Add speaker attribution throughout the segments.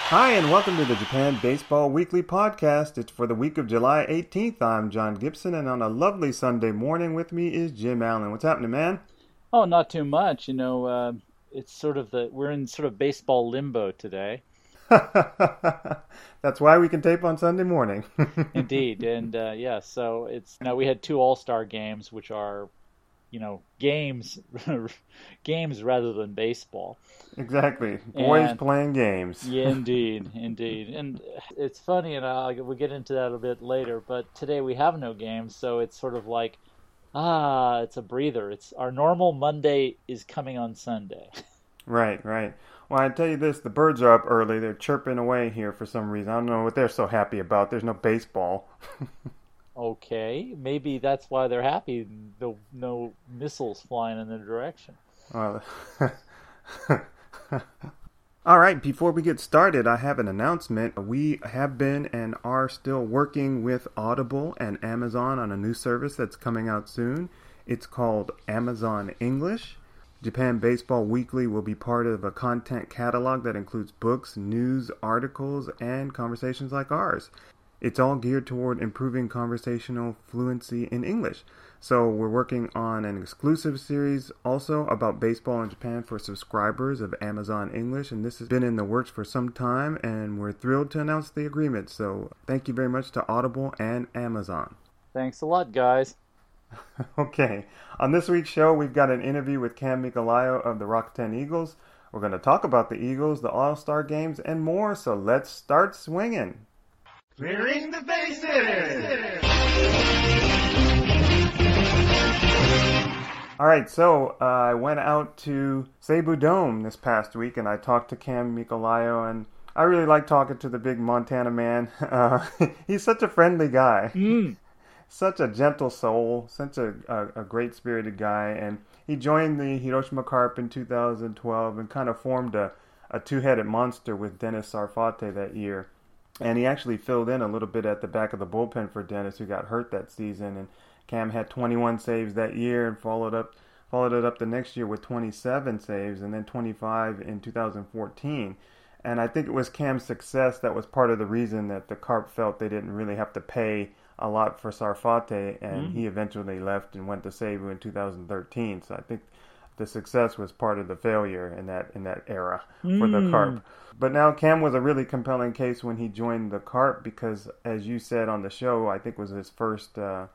Speaker 1: Hi, and welcome to the Japan Baseball Weekly Podcast. It's for the week of July 18th. I'm John Gibson, and on a lovely Sunday morning with me is Jim Allen. What's happening, man?
Speaker 2: Oh, not too much. It's we're in sort of baseball limbo today.
Speaker 1: That's why we can tape on Sunday morning.
Speaker 2: Indeed. So we had two All-Star games, which are, games, games rather than baseball.
Speaker 1: Exactly. Boys playing games.
Speaker 2: Yeah, indeed. And it's funny, and we'll get into that a bit later, but today we have no games, so it's sort of like, it's a breather. It's our normal Monday is coming on Sunday.
Speaker 1: Right. Well, I tell you this, the birds are up early. They're chirping away here for some reason. I don't know what they're so happy about. There's no baseball.
Speaker 2: Okay, maybe that's why they're happy. No missiles flying in their direction.
Speaker 1: Well, all right, before we get started, I have an announcement. We have been and are still working with Audible and Amazon on a new service that's coming out soon. It's called Amazon English. Japan Baseball Weekly will be part of a content catalog that includes books, news, articles, and conversations like ours. It's all geared toward improving conversational fluency in English. So we're working on an exclusive series also about baseball in Japan for subscribers of Amazon English, and this has been in the works for some time, and we're thrilled to announce the agreement. So thank you very much to Audible and Amazon.
Speaker 2: Thanks a lot, guys.
Speaker 1: Okay, on this week's show, we've got an interview with Cam Mikolayo of the Rakuten Eagles. We're going to talk about the Eagles, the All-Star games, and more, so let's start swinging.
Speaker 3: Clearing the bases!
Speaker 1: All right, so I went out to Seibu Dome this past week, and I talked to Cam Mikolayo, and I really like talking to the big Montana man. He's such a friendly guy. Such a gentle soul, such a great-spirited guy, and he joined the Hiroshima Carp in 2012 and kind of formed a two-headed monster with Dennis Sarfate that year. And he actually filled in a little bit at the back of the bullpen for Dennis, who got hurt that season. And Cam had 21 saves that year and followed it up the next year with 27 saves and then 25 in 2014. And I think it was Cam's success that was part of the reason that the Carp felt they didn't really have to pay a lot for Sarfate, and he eventually left and went to Seibu in 2013. So I think the success was part of the failure in that era for the Carp. But now Cam was a really compelling case when he joined the Carp because, as you said on the show, I think was his first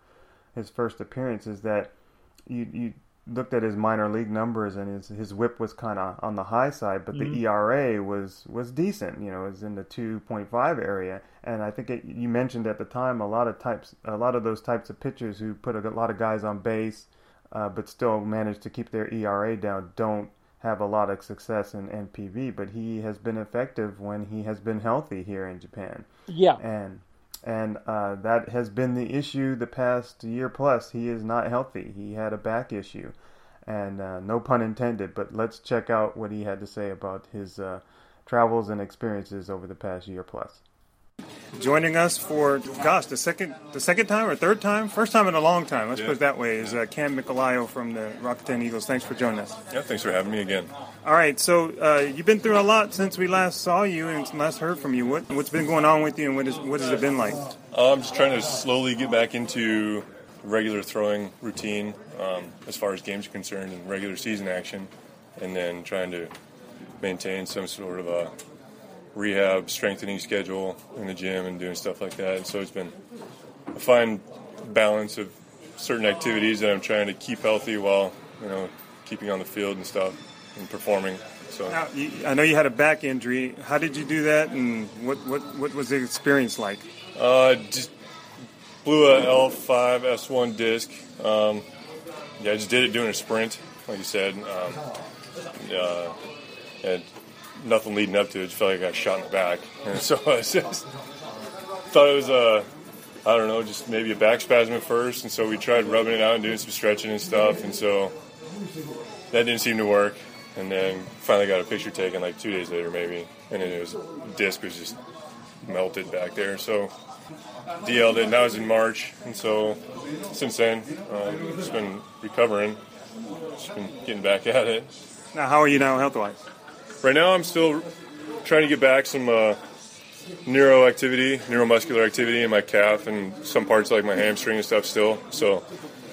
Speaker 1: appearance, is that you looked at his minor league numbers and his whip was kind of on the high side, but the ERA was decent. It was in the 2.5 area, and I think you mentioned at the time a lot of those types of pitchers who put a lot of guys on base, but still manage to keep their ERA down don't have a lot of success in NPB. But he has been effective when he has been healthy here in Japan.
Speaker 2: Yeah,
Speaker 1: and that has been the issue the past year plus. He is not healthy. He had a back issue, and no pun intended, but let's check out what he had to say about his travels and experiences over the past year plus. Joining us for, the second time or third time? First time in a long time, let's put it that way, is Cam Mikolayo from the Rakuten Eagles. Thanks for joining us.
Speaker 4: Yeah, thanks for having me again.
Speaker 1: All right, so you've been through a lot since we last saw you and last heard from you. What's been going on with you, and what has it been like?
Speaker 4: I'm just trying to slowly get back into regular throwing routine as far as games are concerned and regular season action, and then trying to maintain some sort of a rehab, strengthening schedule in the gym and doing stuff like that. And so it's been a fine balance of certain activities that I'm trying to keep healthy while, keeping on the field and stuff and performing. So
Speaker 1: now, I know you had a back injury. How did you do that, and what was the experience like?
Speaker 4: Just blew a L5 S1 disc. I just did it doing a sprint, like you said. And nothing leading up to it. Just felt like I got shot in the back. And so I just thought it was just maybe a back spasm at first. And so we tried rubbing it out and doing some stretching and stuff. And so that didn't seem to work. And then finally got a picture taken like 2 days later maybe. And then the disc was just melted back there. So DL'd it. And that was in March. And so since then, just been recovering. Just been getting back at it.
Speaker 1: Now, how are you now health-wise?
Speaker 4: Right now, I'm still trying to get back some neuromuscular activity in my calf and some parts like my hamstring and stuff still. So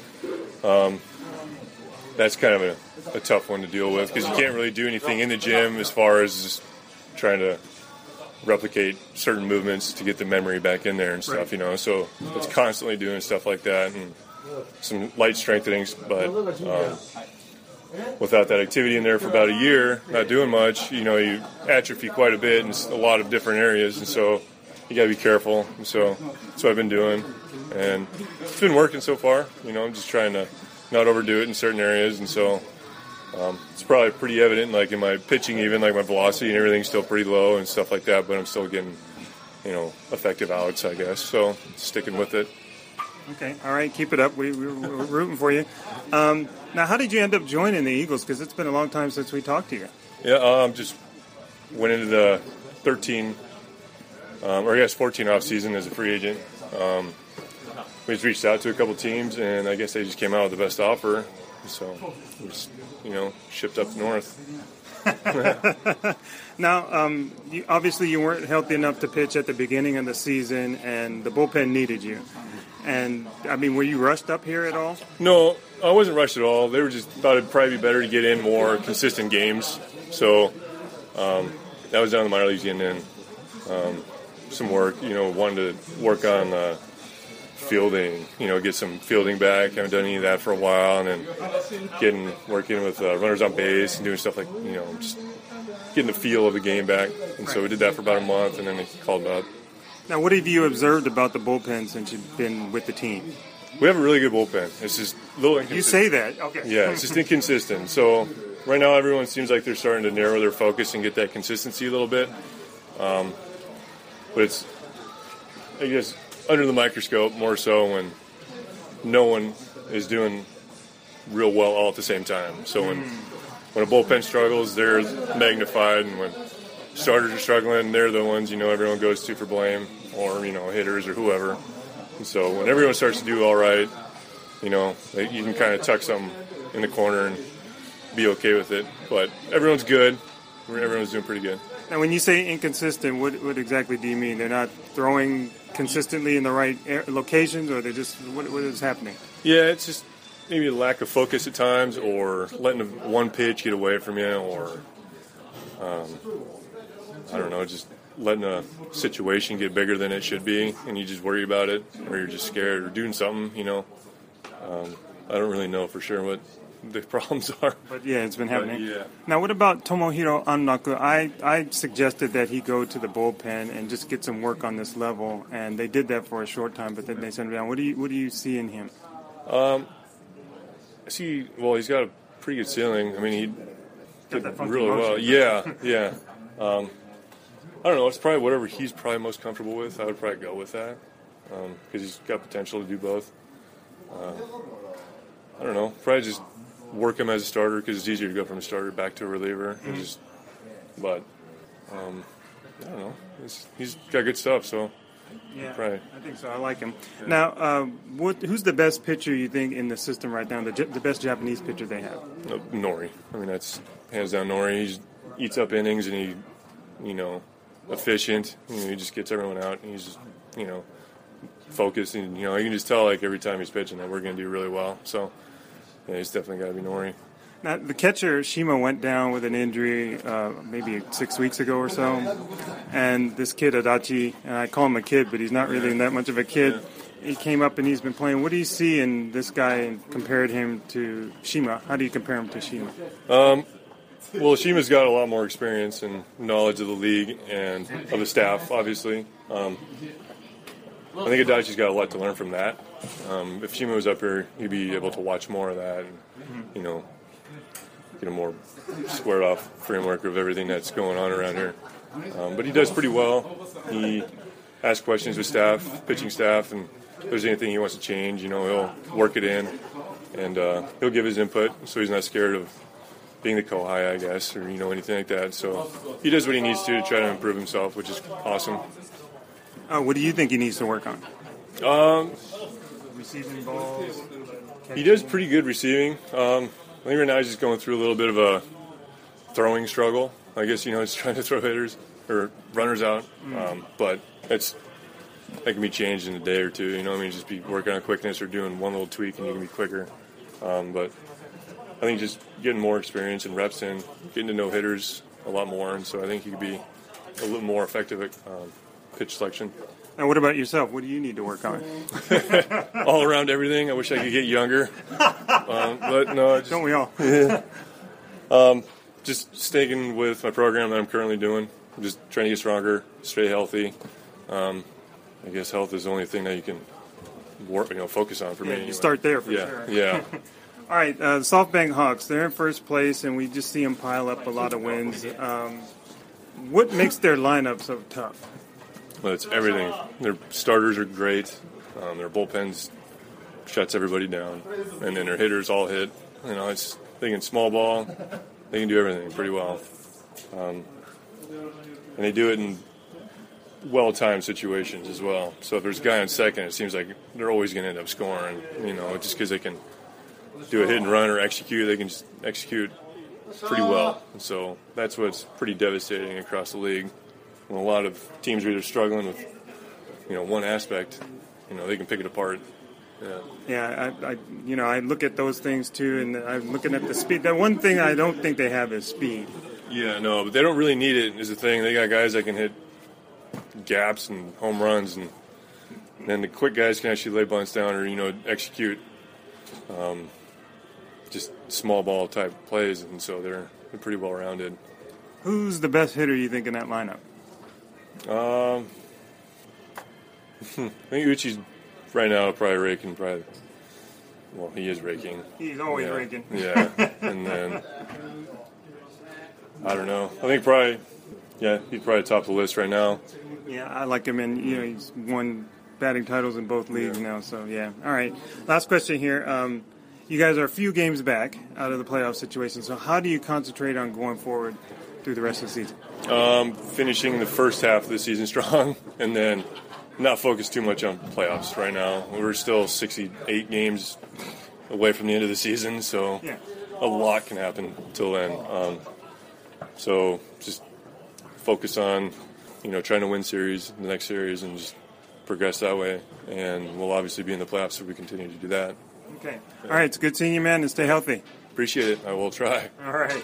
Speaker 4: that's kind of a tough one to deal with because you can't really do anything in the gym as far as just trying to replicate certain movements to get the memory back in there and stuff, So it's constantly doing stuff like that and some light strengthenings, but without that activity in there for about a year, not doing much, you atrophy quite a bit in a lot of different areas, and so you got to be careful. And so that's what I've been doing, and it's been working so far. I'm just trying to not overdo it in certain areas, and so it's probably pretty evident, like in my pitching, even like my velocity and everything's still pretty low and stuff like that. But I'm still getting, effective outs, I guess. So sticking with it.
Speaker 1: Okay, all right, keep it up. We're rooting for you. Now, how did you end up joining the Eagles? Because it's been a long time since we talked to you.
Speaker 4: Yeah, just went into the 14 off season as a free agent. We just reached out to a couple teams, and I guess they just came out with the best offer. So we just, shipped up north.
Speaker 1: Now, obviously you weren't healthy enough to pitch at the beginning of the season, and the bullpen needed you. And, were you rushed up here at all?
Speaker 4: No, I wasn't rushed at all. They were just thought it'd probably be better to get in more consistent games. So that was down in the minor leagues getting in some work. Wanted to work on fielding, get some fielding back. Haven't done any of that for a while. And then working with runners on base and doing stuff like, just getting the feel of the game back. And so we did that for about a month, and then they called me up.
Speaker 1: Now, what have you observed about the bullpen since you've been with the team?
Speaker 4: We have a really good bullpen. It's just a little inconsistent.
Speaker 1: You say that? Okay.
Speaker 4: Yeah, it's just inconsistent. So right now everyone seems like they're starting to narrow their focus and get that consistency a little bit. But it's, I guess, under the microscope more so when no one is doing real well all at the same time. So when a bullpen struggles, they're magnified, and when starters are struggling, they're the ones, everyone goes to for blame, or, hitters or whoever. And so when everyone starts to do all right, you can kind of tuck something in the corner and be okay with it. But everyone's good. Everyone's doing pretty good.
Speaker 1: Now, when you say inconsistent, what exactly do you mean? They're not throwing consistently in the right locations, or they're just, what is happening?
Speaker 4: Yeah, it's just maybe a lack of focus at times, or letting one pitch get away from you, or I don't know, just letting a situation get bigger than it should be, and you just worry about it, or you're just scared, or doing something, I don't really know for sure what the problems are.
Speaker 1: But yeah, it's been happening.
Speaker 4: Yeah.
Speaker 1: Now, what about Tomohiro Annaku? I suggested that he go to the bullpen and just get some work on this level, and they did that for a short time, but then they sent him down. What do you see in him?
Speaker 4: I see. Well, he's got a pretty good ceiling. He did really well. Yeah. I don't know. It's probably whatever he's probably most comfortable with. I would probably go with that because he's got potential to do both. I don't know. Probably just work him as a starter because it's easier to go from a starter back to a reliever. But I don't know. He's got good stuff, so
Speaker 1: yeah,
Speaker 4: probably.
Speaker 1: I think so. I like him. Yeah. Now, who's the best pitcher you think in the system right now? The best Japanese pitcher they have?
Speaker 4: Nori. That's hands down Nori. He eats up innings and he, efficient. He just gets everyone out, and he's just, focused. And you can just tell every time he's pitching that we're going to do really well. So yeah, he's definitely got to be Nori.
Speaker 1: Now, the catcher Shima went down with an injury maybe 6 weeks ago or so, and this kid Adachi, and I call him a kid, but he's not really that much of a kid. Yeah. He came up and he's been playing. What do you see in this guy and compared him to Shima? How do you compare him to Shima?
Speaker 4: Well, Shima's got a lot more experience and knowledge of the league and of the staff, obviously. I think Adachi's got a lot to learn from that. If Shima was up here, he'd be able to watch more of that and, get a more squared-off framework of everything that's going on around here. But he does pretty well. He asks questions with staff, pitching staff, and if there's anything he wants to change, he'll work it in, and he'll give his input, so he's not scared of being the Kohai, I guess, or, anything like that. So he does what he needs to try to improve himself, which is awesome.
Speaker 1: What do you think he needs to work on? Receiving balls?
Speaker 4: He does pretty good receiving. I think right now he's just going through a little bit of a throwing struggle. I guess, it's trying to throw hitters or runners out. But that can be changed in a day or two. Just be working on quickness or doing one little tweak and you can be quicker. But I think just getting more experience and reps in, getting to know hitters a lot more. And so I think you could be a little more effective at pitch selection.
Speaker 1: And what about yourself? What do you need to work on?
Speaker 4: All around everything. I wish I could get younger. But no,
Speaker 1: don't we all?
Speaker 4: Just sticking with my program that I'm currently doing. I'm just trying to get stronger, stay healthy. I guess health is the only thing that you can focus on for me.
Speaker 1: You
Speaker 4: anyway.
Speaker 1: start there for sure.
Speaker 4: Yeah.
Speaker 1: All right, the SoftBank Hawks, they're in first place, and we just see them pile up a lot of wins. What makes their lineup so tough?
Speaker 4: Well, it's everything. Their starters are great. Their bullpens shuts everybody down. And then their hitters all hit. They can small ball. They can do everything pretty well. And they do it in well-timed situations as well. So if there's a guy on second, it seems like they're always going to end up scoring, just because they can do a hit and run or execute. They can just execute pretty well. And so that's what's pretty devastating across the league. When a lot of teams are either struggling with, one aspect, they can pick it apart.
Speaker 1: Yeah, I look at those things too, and I'm looking at the speed. The one thing I don't think they have is speed.
Speaker 4: Yeah, no, but they don't really need it is the thing. They got guys that can hit gaps and home runs, and then the quick guys can actually lay bunts down or, execute just small ball type plays, and so they're pretty well rounded.
Speaker 1: Who's the best hitter you think in that lineup?
Speaker 4: I think Uchi's right now probably raking. Well, he is raking.
Speaker 1: He's always raking.
Speaker 4: Yeah, and then I don't know. I think probably, he's probably top of the list right now.
Speaker 1: Yeah, I like him, and he's won batting titles in both leagues now. So yeah. All right. Last question here. You guys are a few games back out of the playoff situation. So how do you concentrate on going forward through the rest of the season?
Speaker 4: Finishing the first half of the season strong, and then not focus too much on playoffs right now. We're still 68 games away from the end of the season, so a lot can happen till then. So just focus on, trying to win the next series, and just progress that way. And we'll obviously be in the playoffs if we continue to do that.
Speaker 1: Okay. All right. It's good seeing you, man, and stay healthy.
Speaker 4: Appreciate it. I will try.
Speaker 1: All right.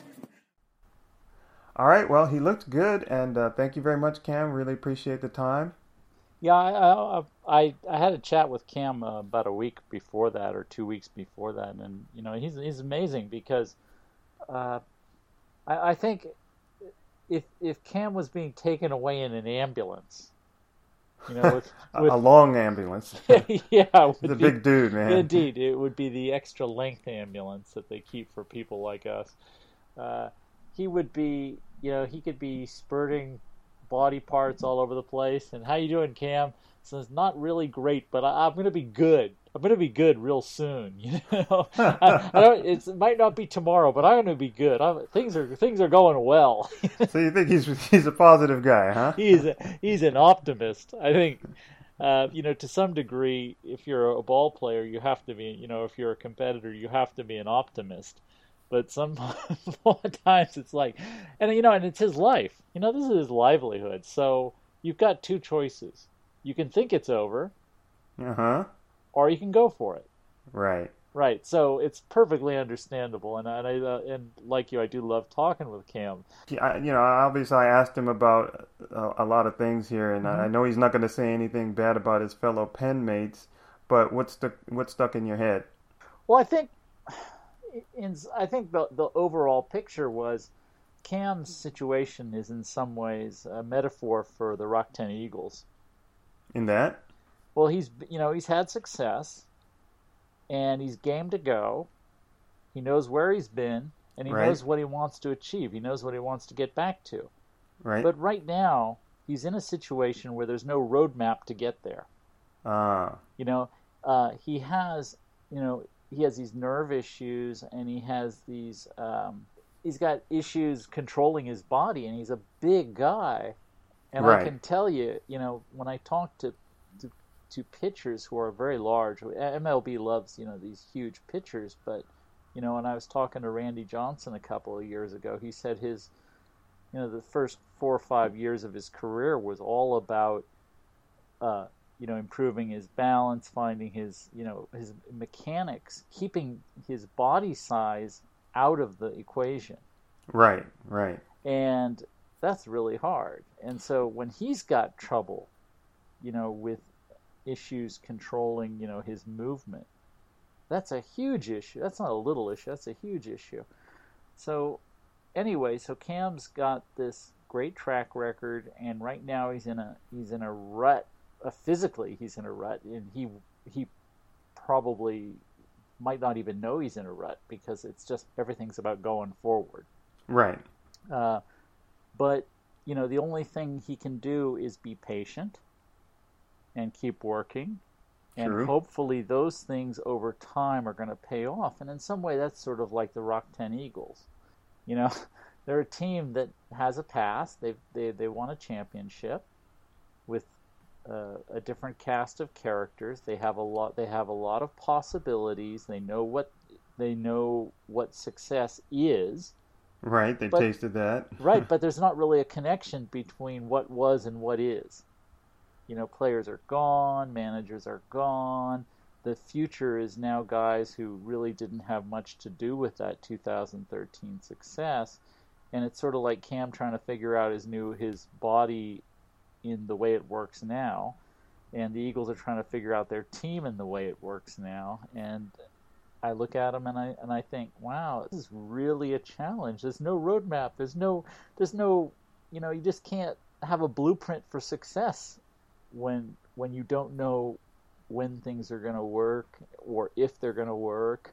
Speaker 5: All right. Well, he looked good, and thank you very much, Cam. Really appreciate the time.
Speaker 2: Yeah, I had a chat with Cam about a week before that, or 2 weeks before that, and he's amazing because I think if Cam was being taken away in an ambulance, with
Speaker 5: a long ambulance.
Speaker 2: Yeah,
Speaker 5: he's a big dude, man.
Speaker 2: Indeed, it would be the extra length ambulance that they keep for people like us. He would be, he could be spurting body parts all over the place. And how you doing, Cam? So it's not really great, but I'm going to be good. I'm going to be good real soon. I don't. It might not be tomorrow, but I'm going to be good. Things are going well.
Speaker 5: So you think he's a positive guy, huh?
Speaker 2: He's an optimist. I think, to some degree, if you're a ball player, you have to be. If you're a competitor, you have to be an optimist. But sometimes it's like, and it's his life. This is his livelihood. So you've got two choices. You can think it's over, or you can go for it. Right. So it's perfectly understandable, and and like you, I do love talking with Cam.
Speaker 5: Obviously I asked him about a lot of things here, and I know he's not going to say anything bad about his fellow pen mates. But what's stuck in your head?
Speaker 2: Well, I think the overall picture was Cam's situation is in some ways a metaphor for the Rakuten Eagles.
Speaker 5: In that?
Speaker 2: Well, he's had success, and he's game to go. He knows where he's been, and he knows what he wants to achieve. He knows what he wants to get back to.
Speaker 5: Right.
Speaker 2: But right now, he's in a situation where there's no roadmap to get there. He has these nerve issues, and he has these. He's got issues controlling his body, and he's a big guy. And I can tell you, when I talk to pitchers who are very large, MLB loves, these huge pitchers. But, when I was talking to Randy Johnson a couple of years ago, he said his the first 4 or 5 years of his career was all about, improving his balance, finding his mechanics, keeping his body size out of the equation.
Speaker 5: Right.
Speaker 2: And that's really hard. And so when he's got trouble, with issues controlling, his movement, that's a huge issue. That's not a little issue. That's a huge issue. So anyway, Cam's got this great track record, and right now he's in a rut. Physically, he's in a rut, and he probably might not even know he's in a rut because it's just everything's about going forward.
Speaker 5: Right.
Speaker 2: But the only thing he can do is be patient and keep working. And
Speaker 5: True.
Speaker 2: Hopefully those things over time are going to pay off. And in some way, that's sort of like the Rock 10 Eagles. They're a team that has a past. They won a championship with a different cast of characters. They have a lot of possibilities. They know what success is.
Speaker 5: Right, they tasted that.
Speaker 2: Right, but there's not really a connection between what was and what is. Players are gone, managers are gone. The future is now guys who really didn't have much to do with that 2013 success. And it's sort of like Cam trying to figure out his body in the way it works now. And the Eagles are trying to figure out their team in the way it works now. And I look at them and I think, wow, this is really a challenge. There's no roadmap. There's no, you just can't have a blueprint for success when you don't know when things are going to work or if they're going to work.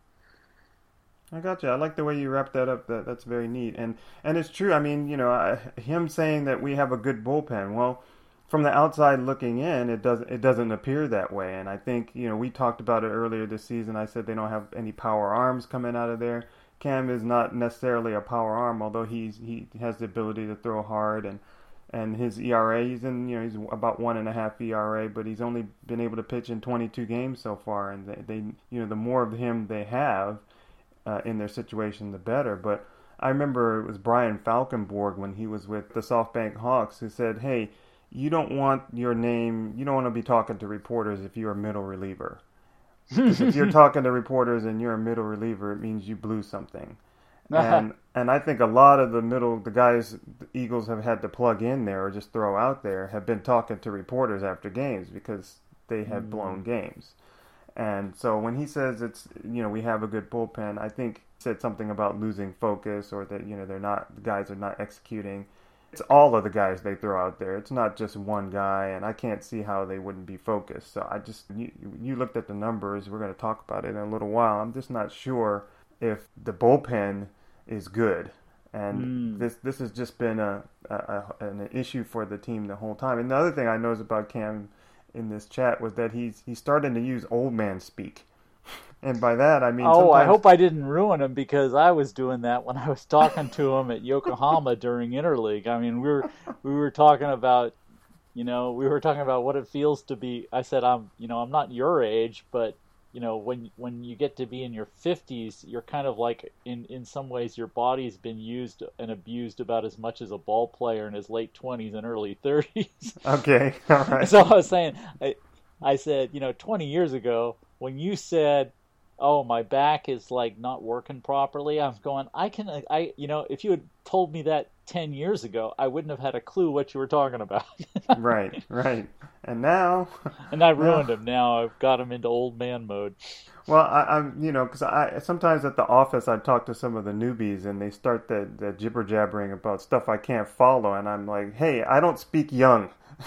Speaker 5: I got you. I like the way you wrapped that up. That's very neat. And it's true. I mean, him saying that we have a good bullpen. Well, from the outside looking in, it doesn't appear that way. And I think, we talked about it earlier this season. I said they don't have any power arms coming out of there. Cam is not necessarily a power arm, although he has the ability to throw hard, and his ERA, he's about 1.5 ERA, but he's only been able to pitch in 22 games so far. And they the more of him they have in their situation, the better. But I remember it was Brian Falkenborg when he was with the SoftBank Hawks who said, hey, you don't want to be talking to reporters if you're a middle reliever. If you're talking to reporters and you're a middle reliever, it means you blew something. And I think a lot of the guys the Eagles have had to plug in there or just throw out there have been talking to reporters after games because they have blown games. And so when he says we have a good bullpen, I think he said something about losing focus or that, the guys are not executing. It's all of the guys they throw out there. It's not just one guy, and I can't see how they wouldn't be focused. So you looked at the numbers. We're going to talk about it in a little while. I'm just not sure if the bullpen is good. And this has just been an issue for the team the whole time. And the other thing I noticed about Cam in this chat was that he's starting to use old man speak. And by that, I mean...
Speaker 2: Oh, I hope I didn't ruin him because I was doing that when I was talking to him at Yokohama during Interleague. I mean, we were talking about, what it feels to be... I said, I'm not your age, but, when you get to be in your 50s, you're kind of like, in some ways, your body's been used and abused about as much as a ball player in his late 20s and early 30s.
Speaker 5: Okay, all right.
Speaker 2: So I was saying, I said, 20 years ago, when you said, oh, my back is like not working properly, I'm going, if you had told me that 10 years ago, I wouldn't have had a clue what you were talking about.
Speaker 5: Right. And now...
Speaker 2: And I ruined him. Now I've got him into old man mode.
Speaker 5: Well, I'm because sometimes at the office I talk to some of the newbies and they start the jibber jabbering about stuff I can't follow, and I'm like, hey, I don't speak young.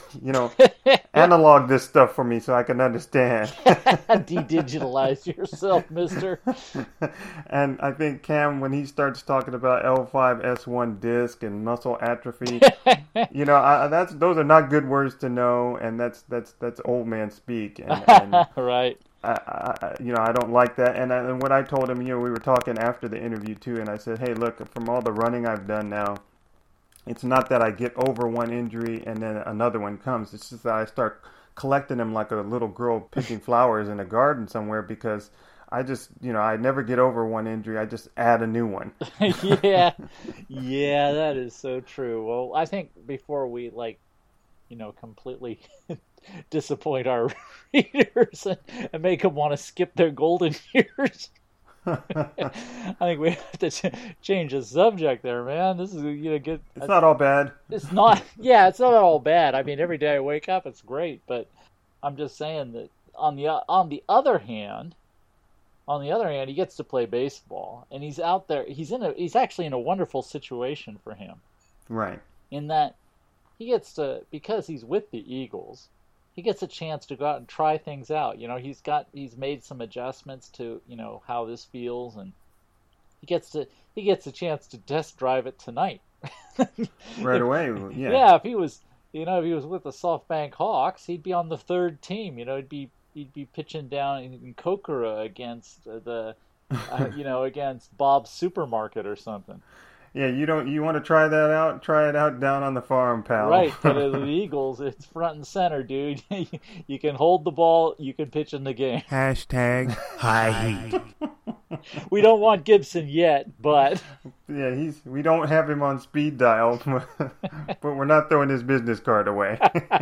Speaker 5: Analog this stuff for me so I can understand.
Speaker 2: De-digitalize yourself, mister.
Speaker 5: And I think Cam, when he starts talking about L5-S1 disc and muscle atrophy, those are not good words to know, and that's old man speak. And
Speaker 2: right.
Speaker 5: I don't like that. And what I told him, we were talking after the interview too, and I said, hey, look, from all the running I've done now, it's not that I get over one injury and then another one comes. It's just that I start collecting them like a little girl picking flowers in a garden somewhere because I just, I never get over one injury. I just add a new one.
Speaker 2: Yeah, that is so true. Well, I think before we completely disappoint our readers and make them want to skip their golden years, I think we have to change the subject there, man. This is get.
Speaker 5: It's not all bad.
Speaker 2: It's not. Yeah, it's not all bad. I mean, every day I wake up, it's great. But I'm just saying that on the other hand, he gets to play baseball, and he's out there. He's actually in a wonderful situation for him,
Speaker 5: right?
Speaker 2: In that he gets to, because he's with the Eagles, he gets a chance to go out and try things out. He's made some adjustments to how this feels, and he gets a chance to test drive it tonight.
Speaker 5: Right away, yeah.
Speaker 2: Yeah, if he was with the SoftBank Hawks, he'd be on the third team. He'd be pitching down in Kokura against against Bob's Supermarket or something.
Speaker 5: Yeah, you want to try that out? Try it out down on the farm, pal.
Speaker 2: Right, but at the Eagles, it's front and center, dude. You can hold the ball, you can pitch in the game.
Speaker 6: Hashtag high heat.
Speaker 2: We don't want Gibson yet, but
Speaker 5: yeah, we don't have him on speed dial, but we're not throwing his business card away.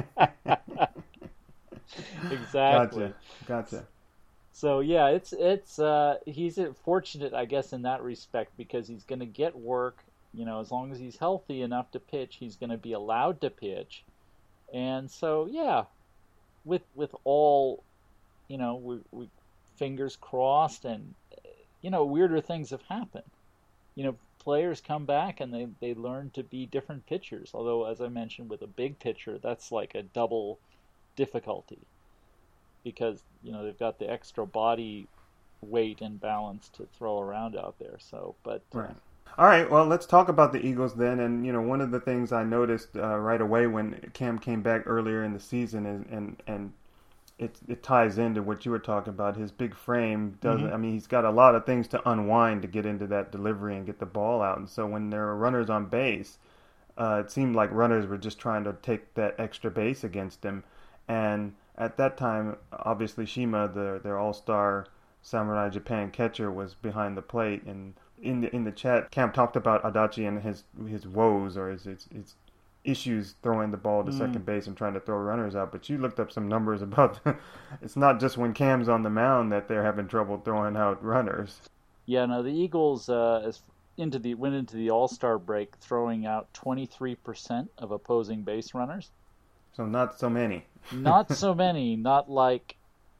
Speaker 2: Exactly.
Speaker 5: Gotcha.
Speaker 2: So yeah, he's fortunate, I guess, in that respect, because he's going to get work. As long as he's healthy enough to pitch, he's going to be allowed to pitch. And so yeah, with all, we fingers crossed, and weirder things have happened. Players come back and they learn to be different pitchers. Although, as I mentioned, with a big pitcher, that's like a double difficulty, because they've got the extra body weight and balance to throw around out there. So, but
Speaker 5: right. All right, well, let's talk about the Eagles then. And one of the things I noticed right away when Cam came back earlier in the season and it ties into what you were talking about. His big frame doesn't. I mean, he's got a lot of things to unwind to get into that delivery and get the ball out. And so when there are runners on base, it seemed like runners were just trying to take that extra base against him. And at that time, obviously Shima, their all-star Samurai Japan catcher, was behind the plate. And in the chat, Cam talked about Adachi and his woes, or his issues throwing the ball to second base and trying to throw runners out. But you looked up some numbers about it's not just when Cam's on the mound that they're having trouble throwing out runners.
Speaker 2: Yeah, no, the Eagles went into the All-Star break throwing out 23% of opposing base runners.
Speaker 5: So not so many.
Speaker 2: Not so many. Not like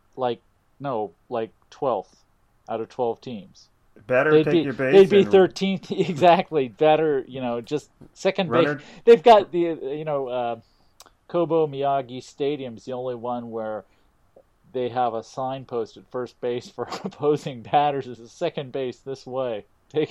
Speaker 2: 12th out of 12 teams.
Speaker 5: Better take your base.
Speaker 2: They'd be 13th, exactly. Better, just second base. They've got the Kobo Miyagi Stadium's the only one where they have a sign post at first base for opposing batters as a second base this way.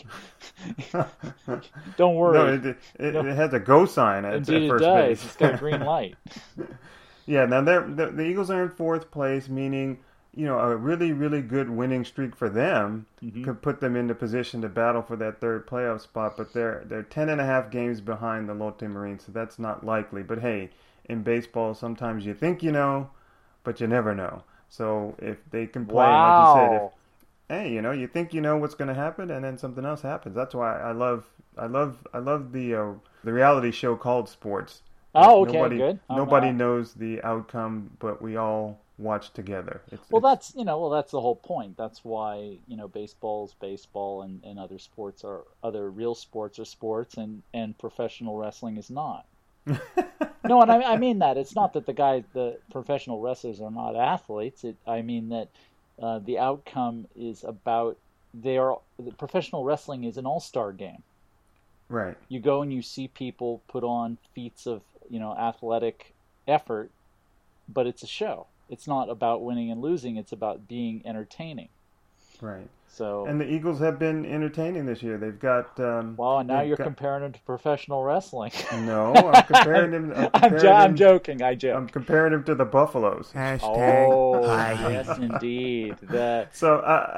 Speaker 2: Don't worry.
Speaker 5: No, it has a go sign at
Speaker 2: Indeed,
Speaker 5: first
Speaker 2: it does.
Speaker 5: base.
Speaker 2: It's got a green light.
Speaker 5: Yeah, now the Eagles are in fourth place, meaning a really, really good winning streak for them could put them into position to battle for that third playoff spot. But they're 10.5 games behind the Lotte Marines, so that's not likely. But hey, in baseball, sometimes you think you know, but you never know. So if they can play, like you said, you think you know what's going to happen, and then something else happens. That's why I love the reality show called Sports.
Speaker 2: Oh, okay, good.
Speaker 5: Nobody knows the outcome, but we all watch together.
Speaker 2: That's the whole point. That's why baseball is baseball, and other sports are other real sports are sports, and professional wrestling is not. No, and I mean that it's not that the professional wrestlers are not athletes. I mean that the outcome is about the professional wrestling is an all-star game.
Speaker 5: Right.
Speaker 2: You go and you see people put on feats of athletic effort, but it's a show. It's not about winning and losing. It's about being entertaining.
Speaker 5: Right.
Speaker 2: So.
Speaker 5: And the Eagles have been entertaining this year. They've got.
Speaker 2: Well, and now you're comparing them to professional wrestling.
Speaker 5: No, I'm comparing them.
Speaker 2: I'm joking. I joke.
Speaker 5: I'm comparing them to the Buffaloes.
Speaker 6: Hashtag
Speaker 2: yes, indeed.
Speaker 5: So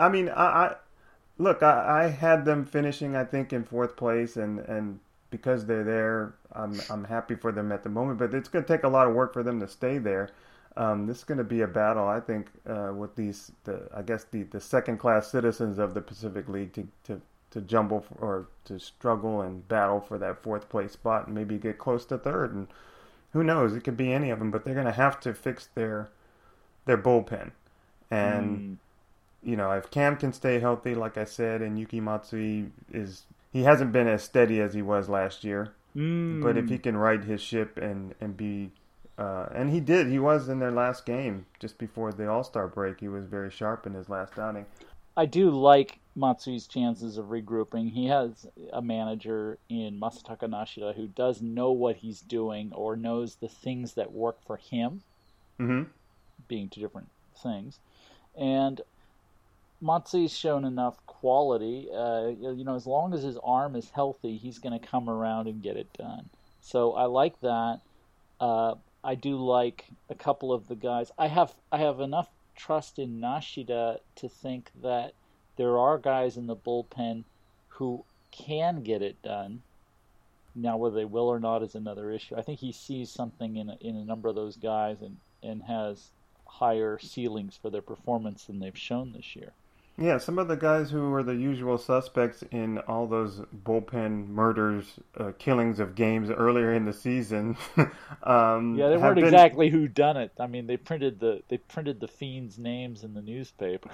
Speaker 5: I had them finishing, I think, in fourth place, and because they're there, I'm happy for them at the moment. But it's going to take a lot of work for them to stay there. This is going to be a battle, I think, with the second-class citizens of the Pacific League to jumble or to struggle and battle for that fourth place spot and maybe get close to third. And who knows? It could be any of them, but they're going to have to fix their bullpen. And if Cam can stay healthy, like I said, and Yuki Matsui he hasn't been as steady as he was last year. But if he can right his ship and be and he was in their last game just before the All-Star break. He was very sharp in his last outing.
Speaker 2: I do like Matsui's chances of regrouping. He has a manager in Masataka Nashida who does know what he's doing or knows the things that work for him, being two different things. And Matsui's shown enough quality. As long as his arm is healthy, he's going to come around and get it done. So I like that. I do like a couple of the guys. I have enough trust in Nashida to think that there are guys in the bullpen who can get it done. Now, whether they will or not is another issue. I think he sees something in a number of those guys and has higher ceilings for their performance than they've shown this year.
Speaker 5: Yeah, some of the guys who were the usual suspects in all those bullpen murders, killings of games earlier in the season.
Speaker 2: They weren't exactly who done it. I mean, they printed the fiends' names in the newspaper.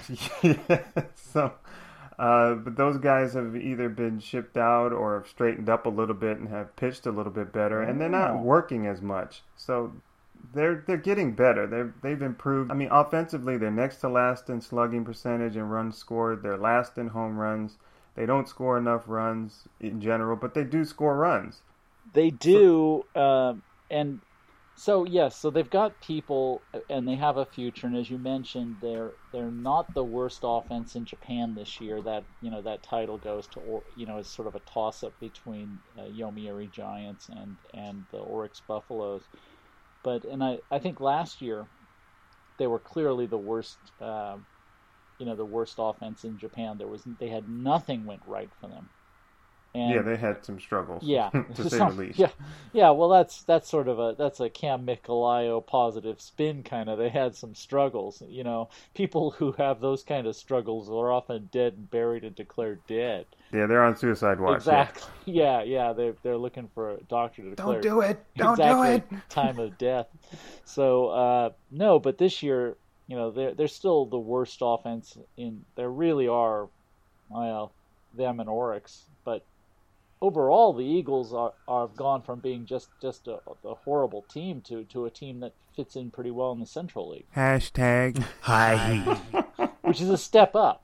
Speaker 5: But those guys have either been shipped out or have straightened up a little bit and have pitched a little bit better, and they're not working as much. So they're getting better. They've improved. I mean, offensively, they're next to last in slugging percentage and runs scored. They're last in home runs. They don't score enough runs in general, but they do score runs.
Speaker 2: They do, and so yes, so they've got people, and they have a future. And as you mentioned, they're not the worst offense in Japan this year. That that title goes to is sort of a toss up between Yomiuri Giants and the Oryx Buffaloes. But I think last year they were clearly the worst, the worst offense in Japan. They had nothing went right for them. And,
Speaker 5: they had some struggles.
Speaker 2: Yeah,
Speaker 5: to say the least.
Speaker 2: Yeah. Well, that's sort of a Cam Micolayo positive spin kind of. They had some struggles. People who have those kind of struggles are often dead and buried and declared dead.
Speaker 5: Yeah, they're on suicide watch.
Speaker 2: Exactly. Yeah. They're looking for a doctor to declare.
Speaker 6: Don't do it. Don't
Speaker 2: do
Speaker 6: it.
Speaker 2: Time of death. So no, but this year, they're still the worst offense in. There really are, them and Oryx, but. Overall, the Eagles have gone from being just a horrible team to a team that fits in pretty well in the Central League.
Speaker 6: Hashtag high heat.
Speaker 2: Which is a step up.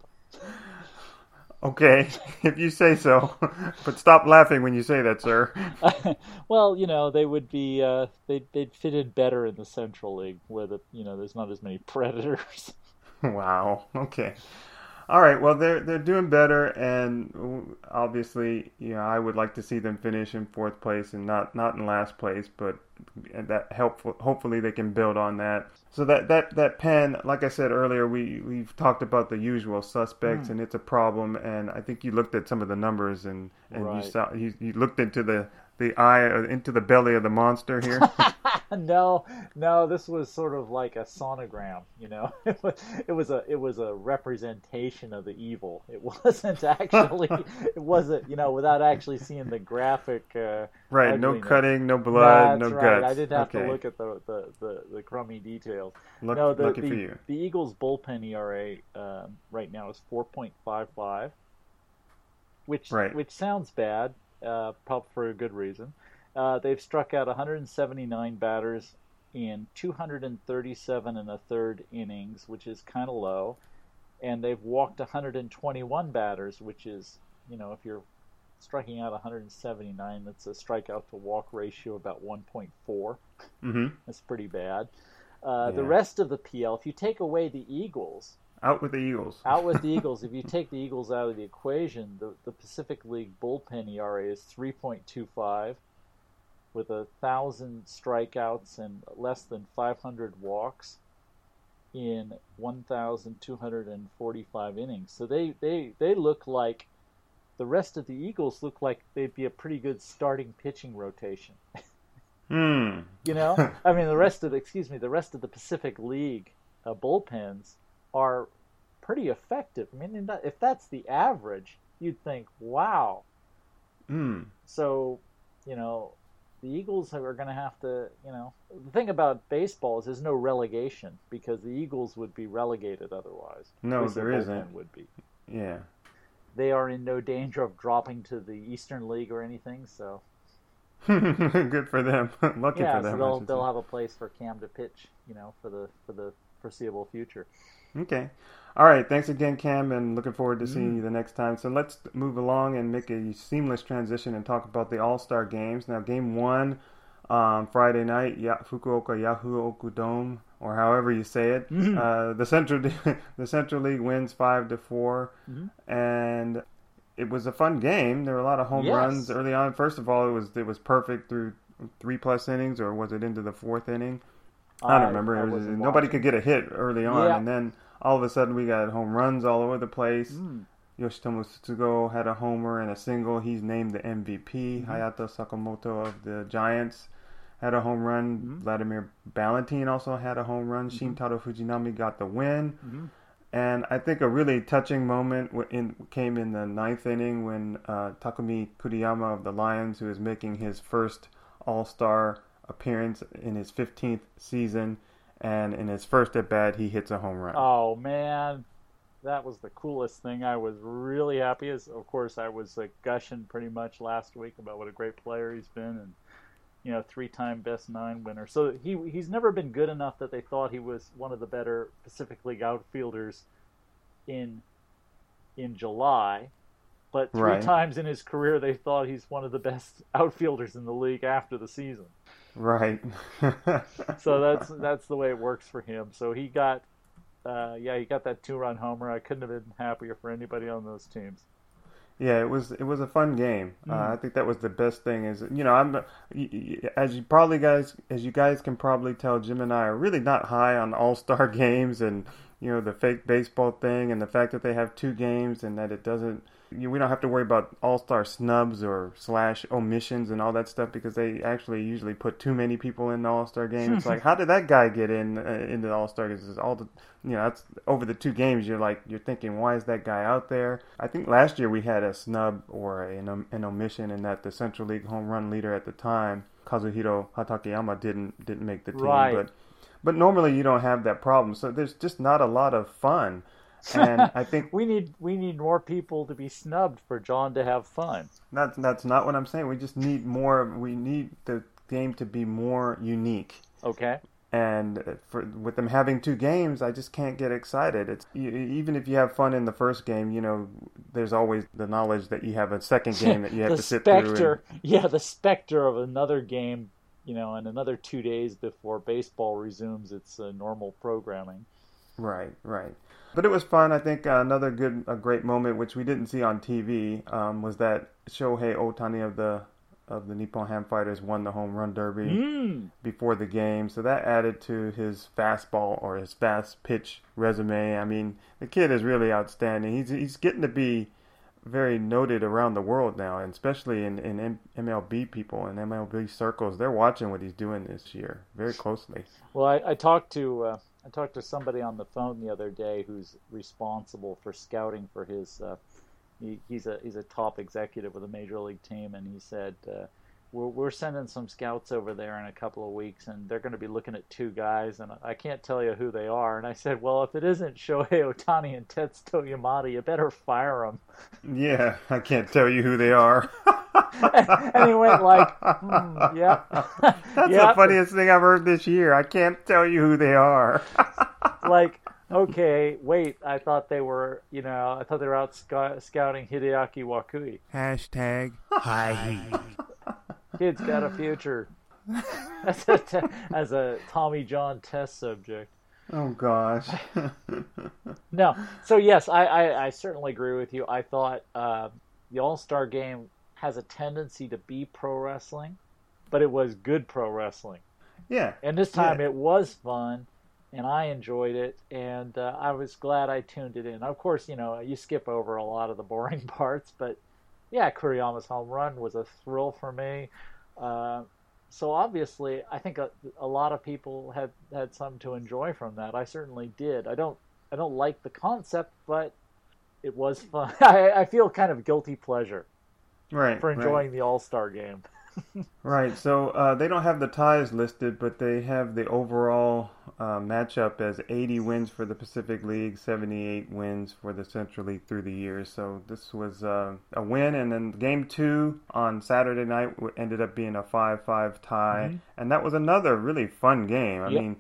Speaker 5: Okay, if you say so. But stop laughing when you say that, sir.
Speaker 2: Well, they would be they'd fit in better in the Central League where there's not as many predators.
Speaker 5: Wow. Okay. All right, well, they're doing better, and obviously, I would like to see them finish in fourth place and not in last place, but that hopefully they can build on that. So that pen, like I said earlier, we've talked about the usual suspects, and it's a problem. And I think you looked at some of the numbers, and right. you looked into the into the belly of the monster here.
Speaker 2: No, this was sort of like a sonogram, It was a representation of the evil. It wasn't actually. It wasn't, without actually seeing the graphic.
Speaker 5: Right.
Speaker 2: Ugliness.
Speaker 5: No cutting, no blood,
Speaker 2: That's
Speaker 5: no
Speaker 2: right.
Speaker 5: guts.
Speaker 2: I didn't have to look at the crummy details.
Speaker 5: Lucky for you.
Speaker 2: The Eagles' bullpen ERA right now is 4.55, which sounds bad, probably for a good reason. They've struck out 179 batters in 237 and a third innings, which is kind of low. And they've walked 121 batters, which is, if you're striking out 179, that's a strikeout to walk ratio about 1.4.
Speaker 5: Mm-hmm.
Speaker 2: That's pretty bad. The rest of the PL, if you take away the Eagles...
Speaker 5: Out with the Eagles.
Speaker 2: If you take the Eagles out of the equation, the Pacific League bullpen ERA is 3.25. with 1,000 strikeouts and less than 500 walks in 1,245 innings. So they look like, the rest of the Eagles look like they'd be a pretty good starting pitching rotation.
Speaker 5: Hmm.
Speaker 2: You know, I mean, the rest of the Pacific League bullpens are pretty effective. I mean, if that's the average, you'd think, wow.
Speaker 5: Hmm.
Speaker 2: So, you know, the Eagles are going to have to, you know, the thing about baseball is there's no relegation because the Eagles would be relegated otherwise.
Speaker 5: No,
Speaker 2: At least
Speaker 5: there
Speaker 2: their
Speaker 5: isn't.
Speaker 2: bullpen would be.
Speaker 5: Yeah.
Speaker 2: They are in no danger of dropping to the Eastern League or anything, so
Speaker 5: Good for them. Lucky
Speaker 2: yeah,
Speaker 5: for them.
Speaker 2: so they'll have a place for Cam to pitch, you know, for the foreseeable future.
Speaker 5: Okay. All right. Thanks again, Cam, and looking forward to seeing you the next time. So let's move along and make a seamless transition and talk about the All-Star games. Now, game one, Friday night, Fukuoka Yahoo Oku Dome, or however you say it. The Central League wins 5-4, and it was a fun game. There were a lot of home runs early on. First of all, it was perfect through 3+ innings, or was it into the 4th inning? I don't remember. Nobody could get a hit early on, and then all of a sudden we got home runs all over the place. Yoshitomo Tsugo had a homer and a single. He's named the MVP. Hayato Sakamoto of the Giants had a home run. Vladimir Ballantyne also had a home run. Shintaro Fujinami got the win. And I think a really touching moment came in the 9th inning when Takumi Kuriyama of the Lions, who is making his first All-Star appearance in his 15th season, and in his first at bat, he hits a home run.
Speaker 2: Oh man, that was the coolest thing. I was really happy. As of course, I was gushing pretty much last week about what a great player he's been, and you know, 3-time Best 9 winner. So he's never been good enough that they thought he was one of the better Pacific League outfielders in July. But 3 times in his career, they thought he's one of the best outfielders in the league after the season.
Speaker 5: Right.
Speaker 2: So that's the way it works for him. So he got, he got that 2-run homer. I couldn't have been happier for anybody on those teams.
Speaker 5: Yeah, it was a fun game. I think that was the best thing. Is, you know, as you guys can probably tell, Jim and I are really not high on All-Star games and, you know, the fake baseball thing and the fact that they have 2 games and that it doesn't. We don't have to worry about All-Star snubs or / omissions and all that stuff because they actually usually put too many people in the All-Star game. It's like, how did that guy get into the All-Star? Because all the, you know, that's over the 2 games. You're thinking, why is that guy out there? I think last year we had a snub or an omission in that the Central League home run leader at the time, Kazuhiro Hatakeyama, didn't make the team.
Speaker 2: Right.
Speaker 5: But normally you don't have that problem. So there's just not a lot of fun. And I think
Speaker 2: we need more people to be snubbed for John to have fun.
Speaker 5: That's not what I'm saying. We just need more. We need the game to be more unique.
Speaker 2: Okay.
Speaker 5: And with them having 2 games, I just can't get excited. Even if you have fun in the first game, you know, there's always the knowledge that you have a second game that you have to sit through.
Speaker 2: The specter of another game, you know, and another 2 days before baseball resumes its normal programming.
Speaker 5: Right. But it was fun. I think another great moment, which we didn't see on TV, was that Shohei Ohtani of the Nippon Ham Fighters won the home run derby before the game. So that added to his fastball or his fast pitch resume. I mean, the kid is really outstanding. He's getting to be very noted around the world now, and especially in MLB people and MLB circles. They're watching what he's doing this year very closely.
Speaker 2: Well, I talked to somebody on the phone the other day who's responsible for scouting for his. He's a top executive with a major league team, and he said we're sending some scouts over there in a couple of weeks, and they're going to be looking at 2 guys, and I can't tell you who they are. And I said, well, if it isn't Shohei Ohtani and Tetsuto Yamada, you better fire them.
Speaker 5: Yeah, I can't tell you who they are.
Speaker 2: And he went like, yeah.
Speaker 5: That's the funniest thing I've heard this year. I can't tell you who they are.
Speaker 2: Like, okay, wait, I thought they were out scouting Hideaki Wakui.
Speaker 6: #Hi.
Speaker 2: Kid's got a future. As a Tommy John test subject.
Speaker 5: Oh, gosh.
Speaker 2: No. So, yes, I certainly agree with you. I thought the All-Star Game has a tendency to be pro wrestling, but it was good pro wrestling.
Speaker 5: Yeah.
Speaker 2: And this time it was fun, and I enjoyed it, and I was glad I tuned it in. Of course, you know, you skip over a lot of the boring parts, but yeah, Kuriyama's home run was a thrill for me. So obviously, I think a lot of people had something to enjoy from that. I certainly did. I don't like the concept, but it was fun. I feel kind of guilty pleasure for enjoying the All-Star game.
Speaker 5: Right, so they don't have the ties listed, but they have the overall matchup as 80 wins for the Pacific League, 78 wins for the Central League through the years. So this was a win, and then Game 2 on Saturday night ended up being a 5-5 tie, and that was another really fun game. I mean,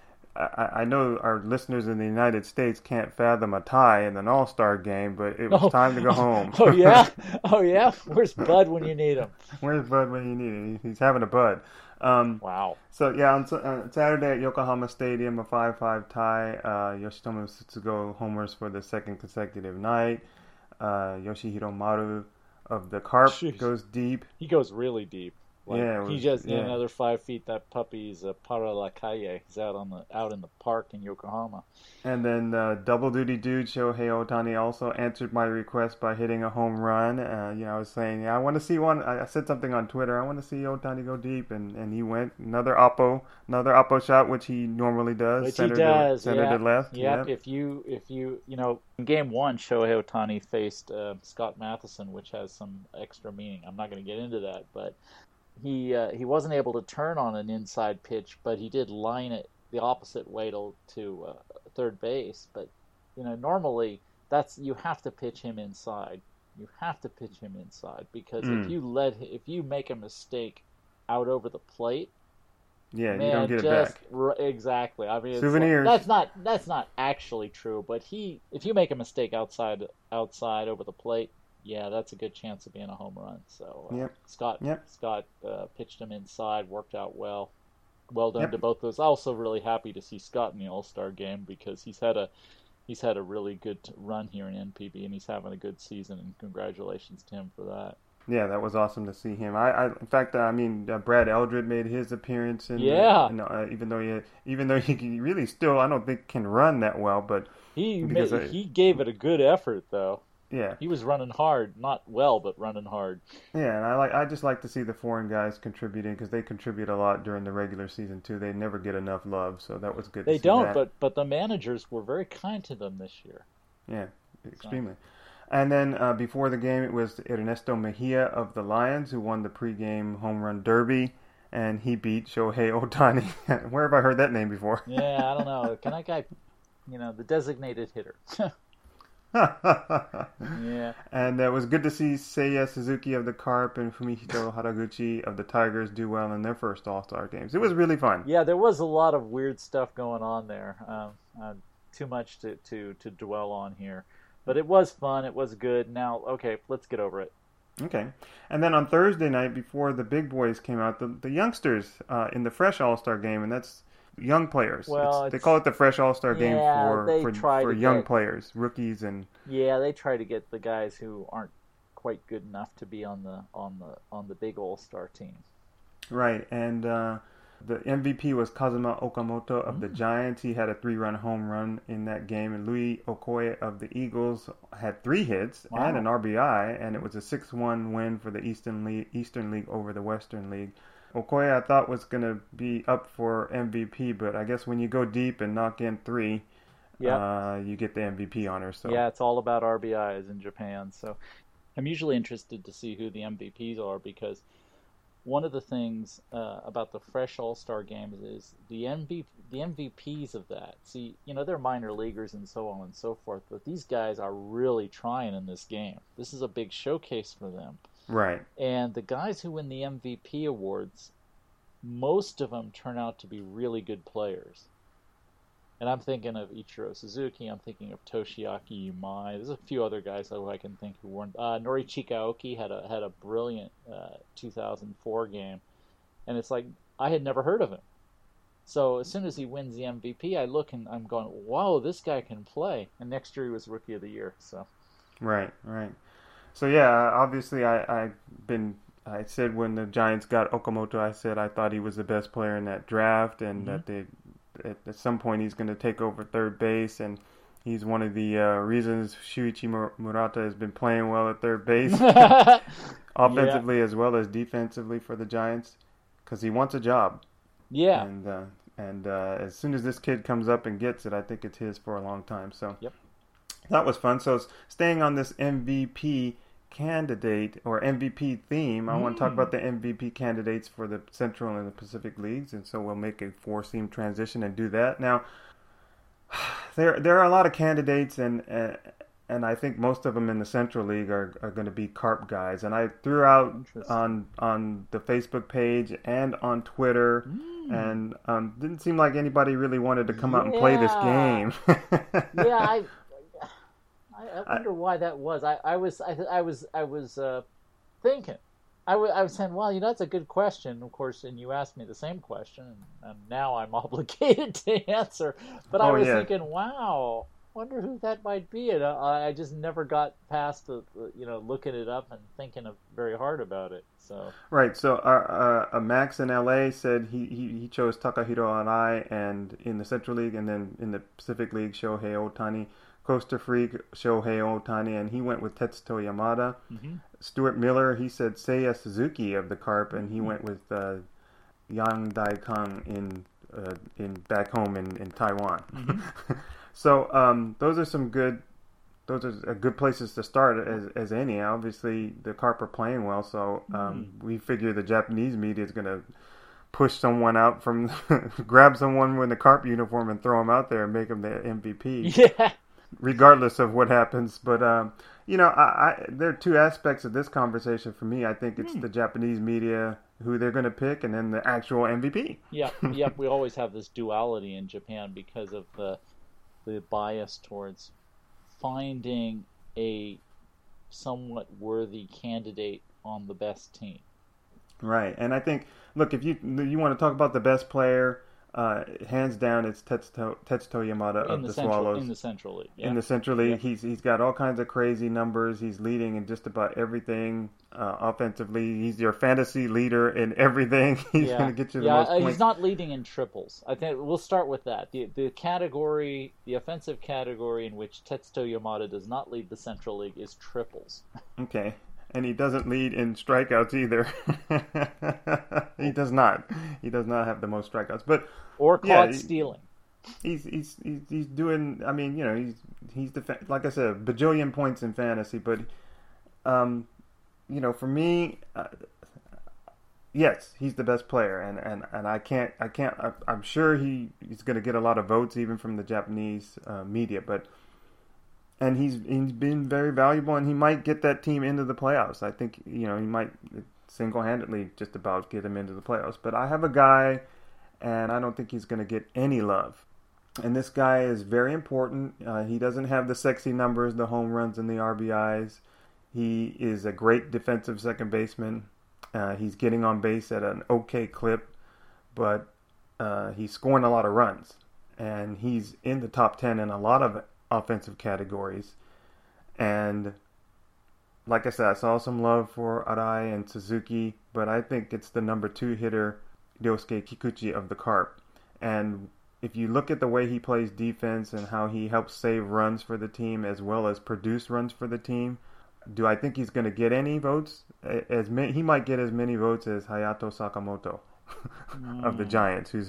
Speaker 5: I know our listeners in the United States can't fathom a tie in an All-Star game, but it was time to go home.
Speaker 2: Oh, yeah? Oh, yeah? Where's Bud when you need him?
Speaker 5: Where's Bud when you need him? He's having a bud.
Speaker 2: Wow.
Speaker 5: So, yeah, on Saturday at Yokohama Stadium, a 5-5 tie. Yoshitomo Tsugo homers for the second consecutive night. Yoshihiro Maru of the Carp goes deep.
Speaker 2: He goes really deep. Like, he just another 5 feet. That puppy's para la calle. He's out in the park in Yokohama.
Speaker 5: And then double duty dude Shohei Ohtani also answered my request by hitting a home run. I was saying, I want to see one. I said something on Twitter. I want to see Ohtani go deep, and he went another oppo shot, which he normally does.
Speaker 2: Which he does.
Speaker 5: Centered to left.
Speaker 2: Yep. If you in Game 1, Shohei Ohtani faced Scott Matheson, which has some extra meaning. I'm not going to get into that, but. He wasn't able to turn on an inside pitch, but he did line it the opposite way to third base. But normally you have to pitch him inside. You have to pitch him inside because if you make a mistake out over the plate,
Speaker 5: you don't get it back.
Speaker 2: Exactly. I mean,
Speaker 5: souvenirs.
Speaker 2: That's not actually true. But if you make a mistake outside over the plate. Yeah, that's a good chance of being a home run. So Scott pitched him inside, worked out well. Well done to both those. Also, really happy to see Scott in the All-Star game because he's had a really good run here in NPB and he's having a good season. And congratulations to him for that.
Speaker 5: Yeah, that was awesome to see him. In fact, Brad Eldred made his appearance. Even though he really still I don't think can run that well, but
Speaker 2: he gave it a good effort though.
Speaker 5: Yeah,
Speaker 2: he was running hard, not well, but running hard.
Speaker 5: Yeah, and I just like to see the foreign guys contributing because they contribute a lot during the regular season too. They never get enough love, so that was good.
Speaker 2: They don't, but the managers were very kind to them this year.
Speaker 5: Yeah, extremely. And then before the game, it was Ernesto Mejia of the Lions who won the pregame home run derby, and he beat Shohei Ohtani. Where have I heard that name before?
Speaker 2: Yeah, I don't know. Can that guy, the designated hitter? Yeah.
Speaker 5: And it was good to see Seiya Suzuki of the Carp and Fumihito Haraguchi of the Tigers do well in their first All-Star games. It was really fun.
Speaker 2: Yeah, there was a lot of weird stuff going on there. Too much to dwell on here. But it was fun. It was good. Now, okay, let's get over it.
Speaker 5: Okay. And then on Thursday night, before the big boys came out, the youngsters in the Fresh All-Star game, and that's young players.
Speaker 2: Well,
Speaker 5: they call it the Fresh All-Star game for young players, rookies, and
Speaker 2: they try to get the guys who aren't quite good enough to be on the big All-Star team.
Speaker 5: Right, and the MVP was Kazuma Okamoto of the Giants. He had a 3-run home run in that game, and Louis Okoye of the Eagles had 3 hits and an RBI, and it was a 6-1 win for the Eastern League over the Western League. Okoye, I thought, was going to be up for MVP, but I guess when you go deep and knock in 3, you get the MVP honor. So
Speaker 2: yeah, it's all about RBIs in Japan. So I'm usually interested to see who the MVPs are because one of the things about the Fresh All-Star games is the MVPs of that. See, they're minor leaguers and so on and so forth, but these guys are really trying in this game. This is a big showcase for them.
Speaker 5: Right.
Speaker 2: And the guys who win the MVP awards, most of them turn out to be really good players. And I'm thinking of Ichiro Suzuki, I'm thinking of Toshiaki Umai. There's a few other guys who I can think who weren't. Norichika Aoki had a brilliant 2004 game. And it's like, I had never heard of him. So as soon as he wins the MVP, I look and I'm going, wow, this guy can play. And next year he was Rookie of the Year. So.
Speaker 5: Right. So yeah, obviously I said when the Giants got Okamoto, I said I thought he was the best player in that draft, and that at some point he's going to take over third base, and he's one of the reasons Shuichi Murata has been playing well at third base, offensively as well as defensively for the Giants. because he wants a job.
Speaker 2: Yeah.
Speaker 5: And as soon as this kid comes up and gets it, I think it's his for a long time. So
Speaker 2: Yep.
Speaker 5: that was fun. So staying on this MVP candidate or MVP theme, I want to talk about the MVP candidates for the Central and the Pacific Leagues, and so we'll make a 4-team transition and do that. Now, there are a lot of candidates, and I think most of them in the Central League are going to be Carp guys. And I threw out on the Facebook page and on Twitter, and didn't seem like anybody really wanted to come out and play this game.
Speaker 2: Yeah, I wonder why that was. I was thinking. I was saying, well, that's a good question, of course, and you asked me the same question, and now I'm obligated to answer. But I was thinking, wow, wonder who that might be, and I just never got past looking it up and thinking very hard about it. So
Speaker 5: right. So Max in LA said he chose Takahiro Arai, and in the Central League, and then in the Pacific League, Shohei Ohtani. Costa Freak, Shohei Ohtani, and he went with Tetsuto Yamada. Mm-hmm. Stuart Miller, he said Seiya Suzuki of the Carp, and he went with Yang Dai-kang in back home in Taiwan. Mm-hmm. So those are good places to start as any. Obviously, the Carp are playing well, so we figure the Japanese media is going to push someone out from, grab someone in the Carp uniform and throw them out there and make them the MVP.
Speaker 2: Yeah.
Speaker 5: Regardless of what happens. But, there are two aspects of this conversation for me. I think it's the Japanese media, who they're going to pick, and then the actual MVP.
Speaker 2: Yep. We always have this duality in Japan because of the bias towards finding a somewhat worthy candidate on the best team.
Speaker 5: Right. And I think, look, if you want to talk about the best player, hands down, it's Tetsuto Yamada of the Swallows.
Speaker 2: In the Central League. Yeah.
Speaker 5: In the Central League, he's got all kinds of crazy numbers. He's leading in just about everything offensively. He's your fantasy leader in everything. He's going to get you the most points.
Speaker 2: He's not leading in triples. I think we'll start with that. The category, the offensive category in which Tetsuto Yamada does not lead the Central League is triples.
Speaker 5: Okay. And he doesn't lead in strikeouts either. He does not. He does not have the most strikeouts,
Speaker 2: or caught stealing.
Speaker 5: He's doing. I mean, he's like I said, a bajillion points in fantasy. But for me, yes, he's the best player, and I can't. I'm sure he's going to get a lot of votes even from the Japanese media, but. And he's been very valuable, and he might get that team into the playoffs. I think, he might single-handedly just about get him into the playoffs. But I have a guy, and I don't think he's going to get any love. And this guy is very important. He doesn't have the sexy numbers, the home runs and the RBIs. He is a great defensive second baseman. He's getting on base at an okay clip, but he's scoring a lot of runs. And he's in the top 10 in a lot of offensive categories, and like I said, I saw some love for Arai and Suzuki, but I think it's the number 2 hitter, Ryosuke Kikuchi of the Carp. And if you look at the way he plays defense and how he helps save runs for the team as well as produce runs for the team, do I think he's going to get any votes? He might get as many votes as Hayato Sakamoto of the Giants, who's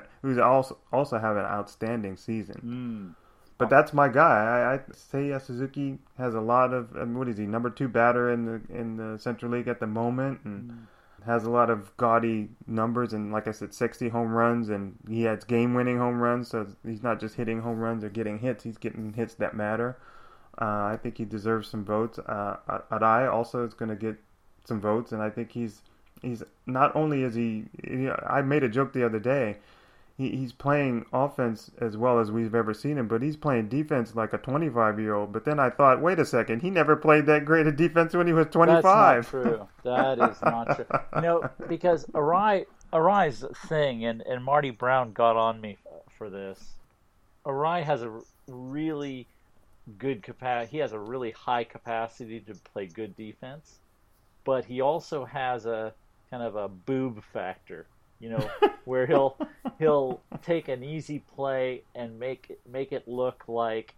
Speaker 5: also having an outstanding season. But that's my guy. I say Suzuki has a lot of. What is he? Number 2 batter in the Central League at the moment, and has a lot of gaudy numbers. And like I said, 60 home runs, and he has game-winning home runs. So he's not just hitting home runs or getting hits; he's getting hits that matter. I think he deserves some votes. Arai also is going to get some votes, and I think he's not only is he. I made a joke the other day. He's playing offense as well as we've ever seen him, but he's playing defense like a 25-year-old. But then I thought, wait a second, he never played that great a defense when he was 25.
Speaker 2: That's not true. That is not true. Because Arai's thing, and Marty Brown got on me for this. Arai has a really good capacity. He has a really high capacity to play good defense, but he also has a kind of a boob factor. Where he'll take an easy play and make it look like,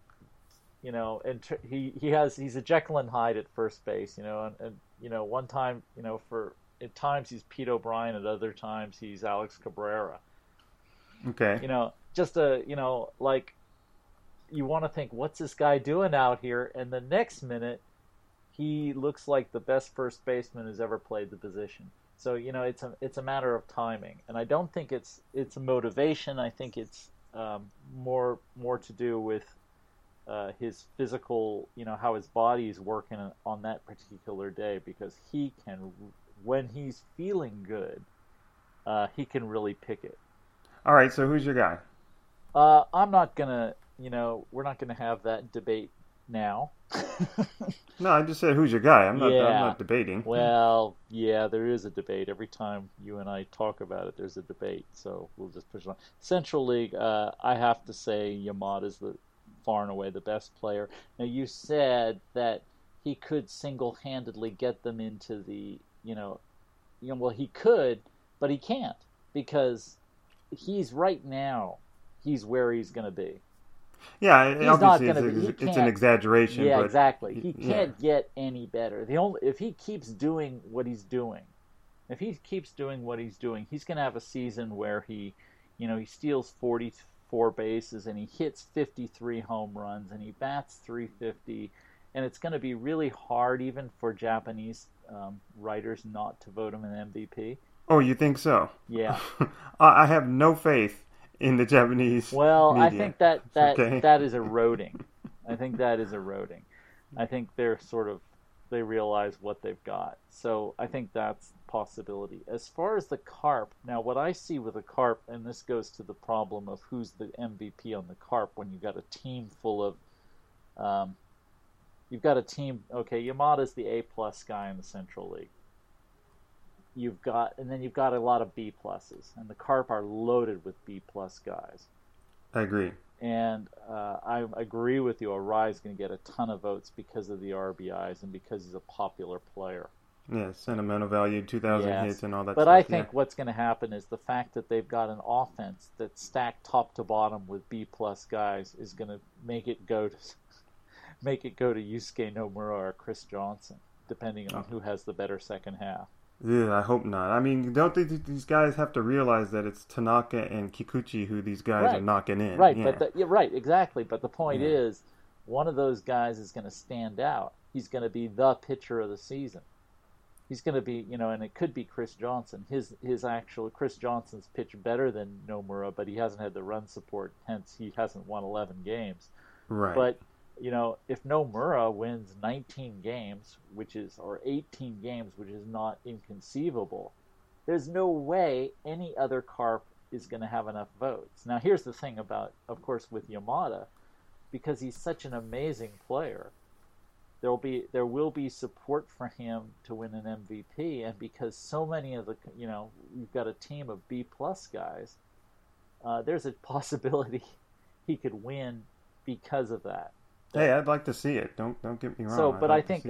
Speaker 2: and he's a Jekyll and Hyde at first base, and one time, for at times he's Pete O'Brien, at other times he's Alex Cabrera.
Speaker 5: Okay.
Speaker 2: Like you want to think, what's this guy doing out here? And the next minute, he looks like the best first baseman who's ever played the position. So it's a matter of timing, and I don't think it's a motivation. I think it's more to do with his physical, how his body is working on that particular day, because he can, when he's feeling good, he can really pick it.
Speaker 5: All right, so who's your guy?
Speaker 2: I'm not gonna, we're not gonna have that debate now.
Speaker 5: No, I just said who's your guy. I'm not debating.
Speaker 2: Well, yeah, there is a debate. Every time you and I talk about it, there's a debate. So we'll just push it on. Central League, I have to say Yamada's far and away the best player. Now, you said that he could single-handedly get them into the, well, he could, but he can't, because he's right now, he's where he's going to be.
Speaker 5: Yeah,
Speaker 2: he's obviously
Speaker 5: not it's an exaggeration.
Speaker 2: Yeah,
Speaker 5: but
Speaker 2: exactly. He can't get any better. If he keeps doing what he's doing, he's going to have a season where he steals 44 bases and he hits 53 home runs and he bats 350, and it's going to be really hard even for Japanese writers not to vote him an MVP.
Speaker 5: Oh, you think so?
Speaker 2: Yeah.
Speaker 5: I have no faith in the Japanese media.
Speaker 2: I think that is eroding. I think that is eroding. I think they realize what they've got. So I think that's a possibility. As far as the Carp, now what I see with the Carp, and this goes to the problem of who's the MVP on the Carp when you've got a team full of, Yamada's the A+ guy in the Central League. You've got a lot of B+, and the Carp are loaded with B+ guys.
Speaker 5: I agree.
Speaker 2: And I agree with you. Arai is going to get a ton of votes because of the RBIs and because he's a popular player.
Speaker 5: Yeah, sentimental value, 2,000 hits and all that
Speaker 2: but
Speaker 5: stuff.
Speaker 2: I think what's going to happen is the fact that they've got an offense that's stacked top to bottom with B+ guys is going to make it go to Yusuke Nomura or Chris Johnson, depending on who has the better second half.
Speaker 5: Yeah, I hope not. I mean, don't these guys have to realize that it's Tanaka and Kikuchi who these guys are knocking in?
Speaker 2: Right,
Speaker 5: yeah.
Speaker 2: but right, exactly. But the point is, one of those guys is going to stand out. He's going to be the pitcher of the season. He's going to be, and it could be Chris Johnson. Chris Johnson's pitched better than Nomura, but he hasn't had the run support. Hence, he hasn't won 11 games.
Speaker 5: Right.
Speaker 2: But if Nomura wins 19 games, or 18 games, which is not inconceivable, there's no way any other Carp is going to have enough votes. Now, here's the thing about, of course, with Yamada, because he's such an amazing player, there will be support for him to win an MVP, and because so many of you've got a team of B+ guys, there's a possibility he could win because of that.
Speaker 5: Hey, I'd like to see it. Don't get me wrong.
Speaker 2: So, but I think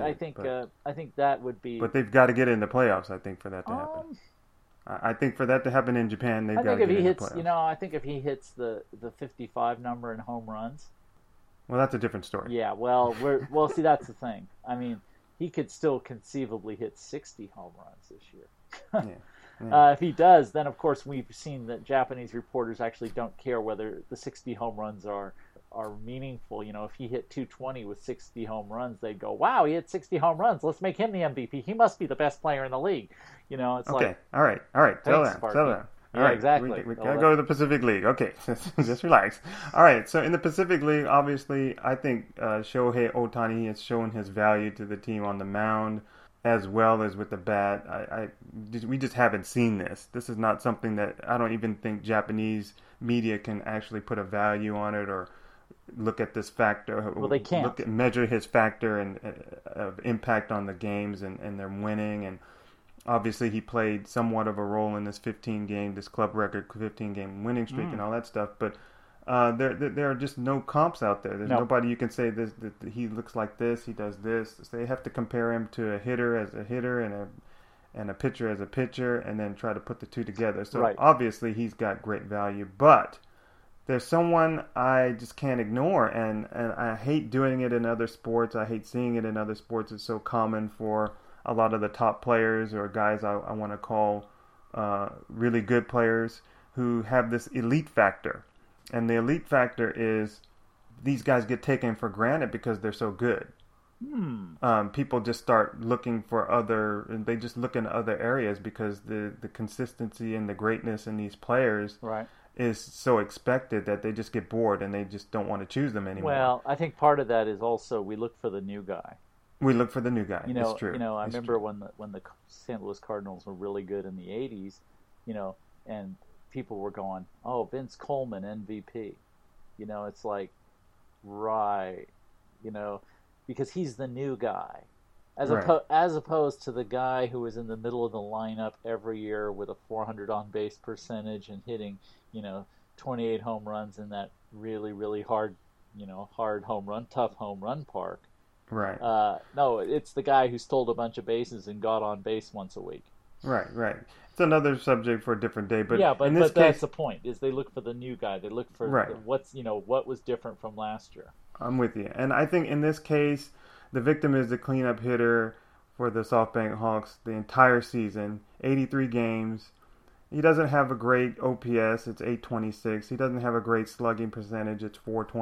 Speaker 2: that would be.
Speaker 5: But they've got to get in the playoffs. I think for that to happen. I think for that to happen in Japan, they've got to get in the playoffs.
Speaker 2: I think if he hits the 55 number in home runs.
Speaker 5: Well, that's a different story.
Speaker 2: Yeah. Well, see, that's the thing. I mean, he could still conceivably hit 60 home runs this year. Yeah. If he does, then of course we've seen that Japanese reporters actually don't care whether the 60 home runs are meaningful. If he hit 220 with 60 home runs, they'd go, wow, he hit 60 home runs. Let's make him the MVP. He must be the best player in the league. It's
Speaker 5: okay. All right. Settle down. All right,
Speaker 2: exactly.
Speaker 5: We gotta go to the Pacific League. Okay, just relax. All right, so in the Pacific League, obviously, I think Shohei Ohtani has shown his value to the team on the mound as well as with the bat. We just haven't seen this. This is not something that I don't even think Japanese media can actually put a value on it or look at this factor.
Speaker 2: Well, they can't.
Speaker 5: Measure his factor and of impact on the games and their winning. And obviously, he played somewhat of a role in this this club record 15-game winning streak and all that stuff. But there are just no comps out there. There's nobody you can say this that he looks like this, he does this. So they have to compare him to a hitter as a hitter and a pitcher as a pitcher, and then try to put the two together. So obviously, he's got great value, but there's someone I just can't ignore, and I hate doing it in other sports. I hate seeing it in other sports. It's so common for a lot of the top players or guys I want to call really good players who have this elite factor. And the elite factor is these guys get taken for granted because they're so good. People just start looking for they just look in other areas because the consistency and the greatness in these players is so expected that they just get bored and they just don't want to choose them anymore.
Speaker 2: Well, I think part of that is also we look for the new guy.
Speaker 5: We look for the new guy. It's true.
Speaker 2: I remember when the St. Louis Cardinals were really good in the 80s, and people were going, "Oh, Vince Coleman MVP." It's like, right, because he's the new guy. As opposed to the guy who was in the middle of the lineup every year with a 400 on base percentage and hitting, 28 home runs in that really, really hard, tough home run park.
Speaker 5: Right.
Speaker 2: No, it's the guy who stole a bunch of bases and got on base once a week.
Speaker 5: Right. It's another subject for a different day, but
Speaker 2: but
Speaker 5: in this
Speaker 2: that's
Speaker 5: case,
Speaker 2: the point. Is they look for the new guy. They look for what was different from last year.
Speaker 5: I'm with you, and I think in this case, the victim is the cleanup hitter for the SoftBank Hawks the entire season, 83 games. He doesn't have a great OPS, it's 826. He doesn't have a great slugging percentage, it's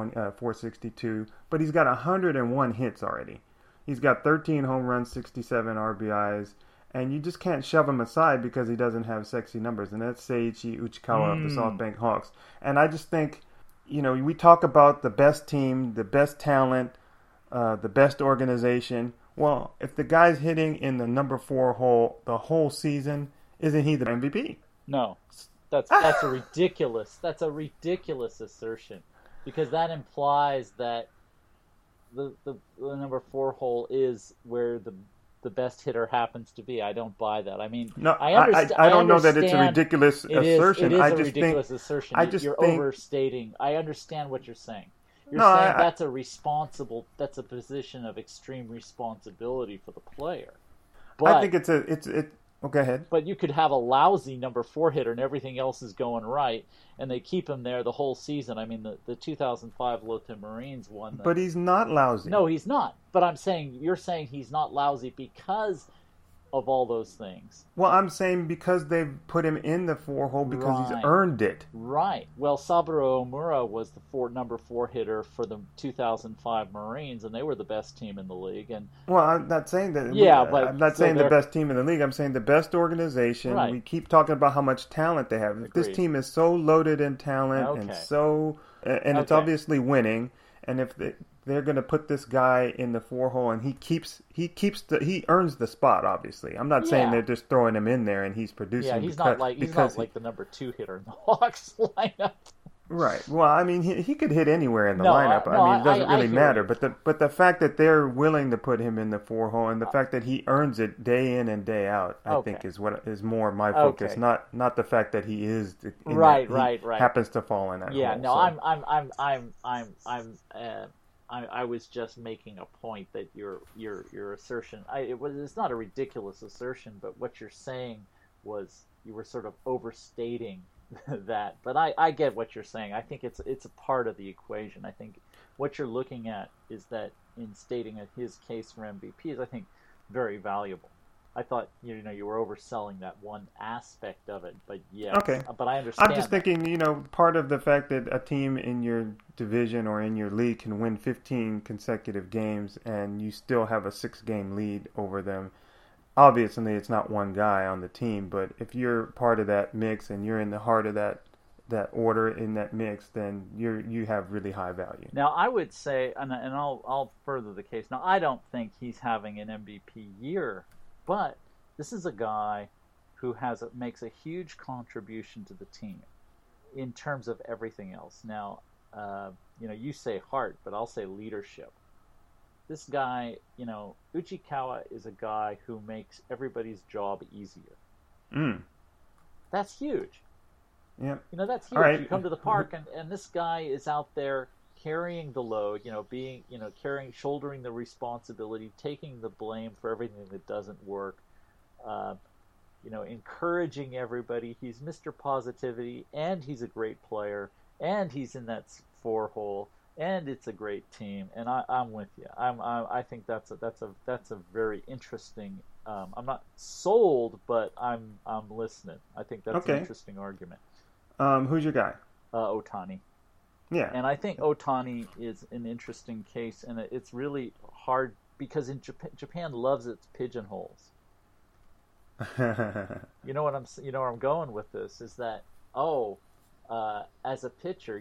Speaker 5: 462. But he's got 101 hits already. He's got 13 home runs, 67 RBIs, and you just can't shove him aside because he doesn't have sexy numbers. And that's Seiichi Uchikawa of the SoftBank Hawks. And I just think, we talk about the best team, the best talent, the best organization. Well, if the guy's hitting in the number 4 hole the whole season, isn't he the MVP?
Speaker 2: No, that's a ridiculous assertion, because that implies that the number 4 hole is where the best hitter happens to be. I don't buy that. I mean,
Speaker 5: no, I don't know that it's a ridiculous assertion.
Speaker 2: It is a ridiculous assertion. You're overstating. I understand what you're saying. You're saying that's a position of extreme responsibility for the player. But
Speaker 5: I think it's go ahead.
Speaker 2: But you could have a lousy number 4 hitter and everything else is going right, and they keep him there the whole season. I mean, the 2005 Lotte Marines won.
Speaker 5: But he's not lousy.
Speaker 2: No, he's not. But you're saying he's not lousy because of all those things.
Speaker 5: Well, I'm saying because they've put him in the 4 hole because he's earned it.
Speaker 2: Right. Well, Saburo Omura was the number 4 hitter for the 2005 Marines, and they were the best team in the league. And
Speaker 5: well, I'm not saying that.
Speaker 2: But
Speaker 5: I'm not saying the best team in the league. I'm saying the best organization.
Speaker 2: Right.
Speaker 5: We keep talking about how much talent they have.
Speaker 2: Agreed.
Speaker 5: This team is so loaded in talent and it's obviously winning. And if they're going to put this guy in the 4 hole, and he earns the spot. Obviously, I'm not saying they're just throwing him in there and he's producing.
Speaker 2: Yeah, he's not like the number 2 hitter in the Hawks lineup.
Speaker 5: Right. Well, I mean, he could hit anywhere in the lineup. I mean, it doesn't really matter. But the fact that they're willing to put him in the 4 hole, and the fact that he earns it day in and day out, I think is what is more my focus. Not the fact that he is
Speaker 2: right.
Speaker 5: happens to fall in that hole.
Speaker 2: Yeah. No,
Speaker 5: so.
Speaker 2: I was just making a point that your assertion. It's not a ridiculous assertion, but what you're saying was you were sort of overstating that. But I get what you're saying. I think it's a part of the equation. I think what you're looking at is that in stating his case for MVP is, I think, very valuable. I thought you were overselling that one aspect of it, but yeah.
Speaker 5: Okay.
Speaker 2: But I understand.
Speaker 5: I'm just thinking, part of the fact that a team in your division or in your league can win 15 consecutive games and you still have a 6-game lead over them. Obviously, it's not one guy on the team, but if you're part of that mix and you're in the heart of that order in that mix, then you have really high value.
Speaker 2: Now, I would say, and I'll further the case. Now, I don't think he's having an MVP year. But this is a guy who makes a huge contribution to the team in terms of everything else. Now, you say heart, but I'll say leadership. This guy, Uchikawa is a guy who makes everybody's job easier. That's huge.
Speaker 5: Yeah.
Speaker 2: That's huge.
Speaker 5: Right.
Speaker 2: You come to the park and this guy is out there carrying the load, shouldering the responsibility, taking the blame for everything that doesn't work, encouraging everybody. He's Mr. Positivity, and he's a great player, and he's in that 4 hole, and it's a great team. And I'm with you. I think that's a very interesting I'm not sold, but I'm listening. I think that's an interesting argument.
Speaker 5: Who's your guy?
Speaker 2: Ohtani.
Speaker 5: Yeah.
Speaker 2: And I think Ohtani is an interesting case, and it's really hard because in Japan loves its pigeonholes. You know where I'm going with this is that as a pitcher,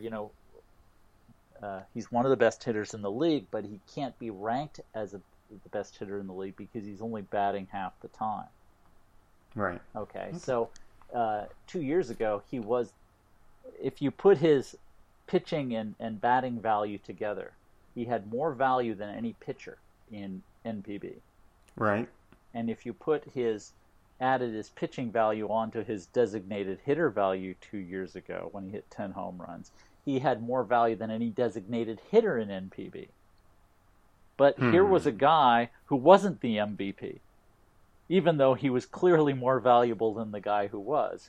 Speaker 2: he's one of the best hitters in the league, but he can't be ranked as the best hitter in the league because he's only batting half the time.
Speaker 5: Right.
Speaker 2: Okay. So 2 years ago, he was. If you put his pitching and batting value together, he had more value than any pitcher in NPB.
Speaker 5: Right.
Speaker 2: And if you added his pitching value onto his designated hitter value 2 years ago when he hit 10 home runs, he had more value than any designated hitter in NPB. But here was a guy who wasn't the MVP, even though he was clearly more valuable than the guy who was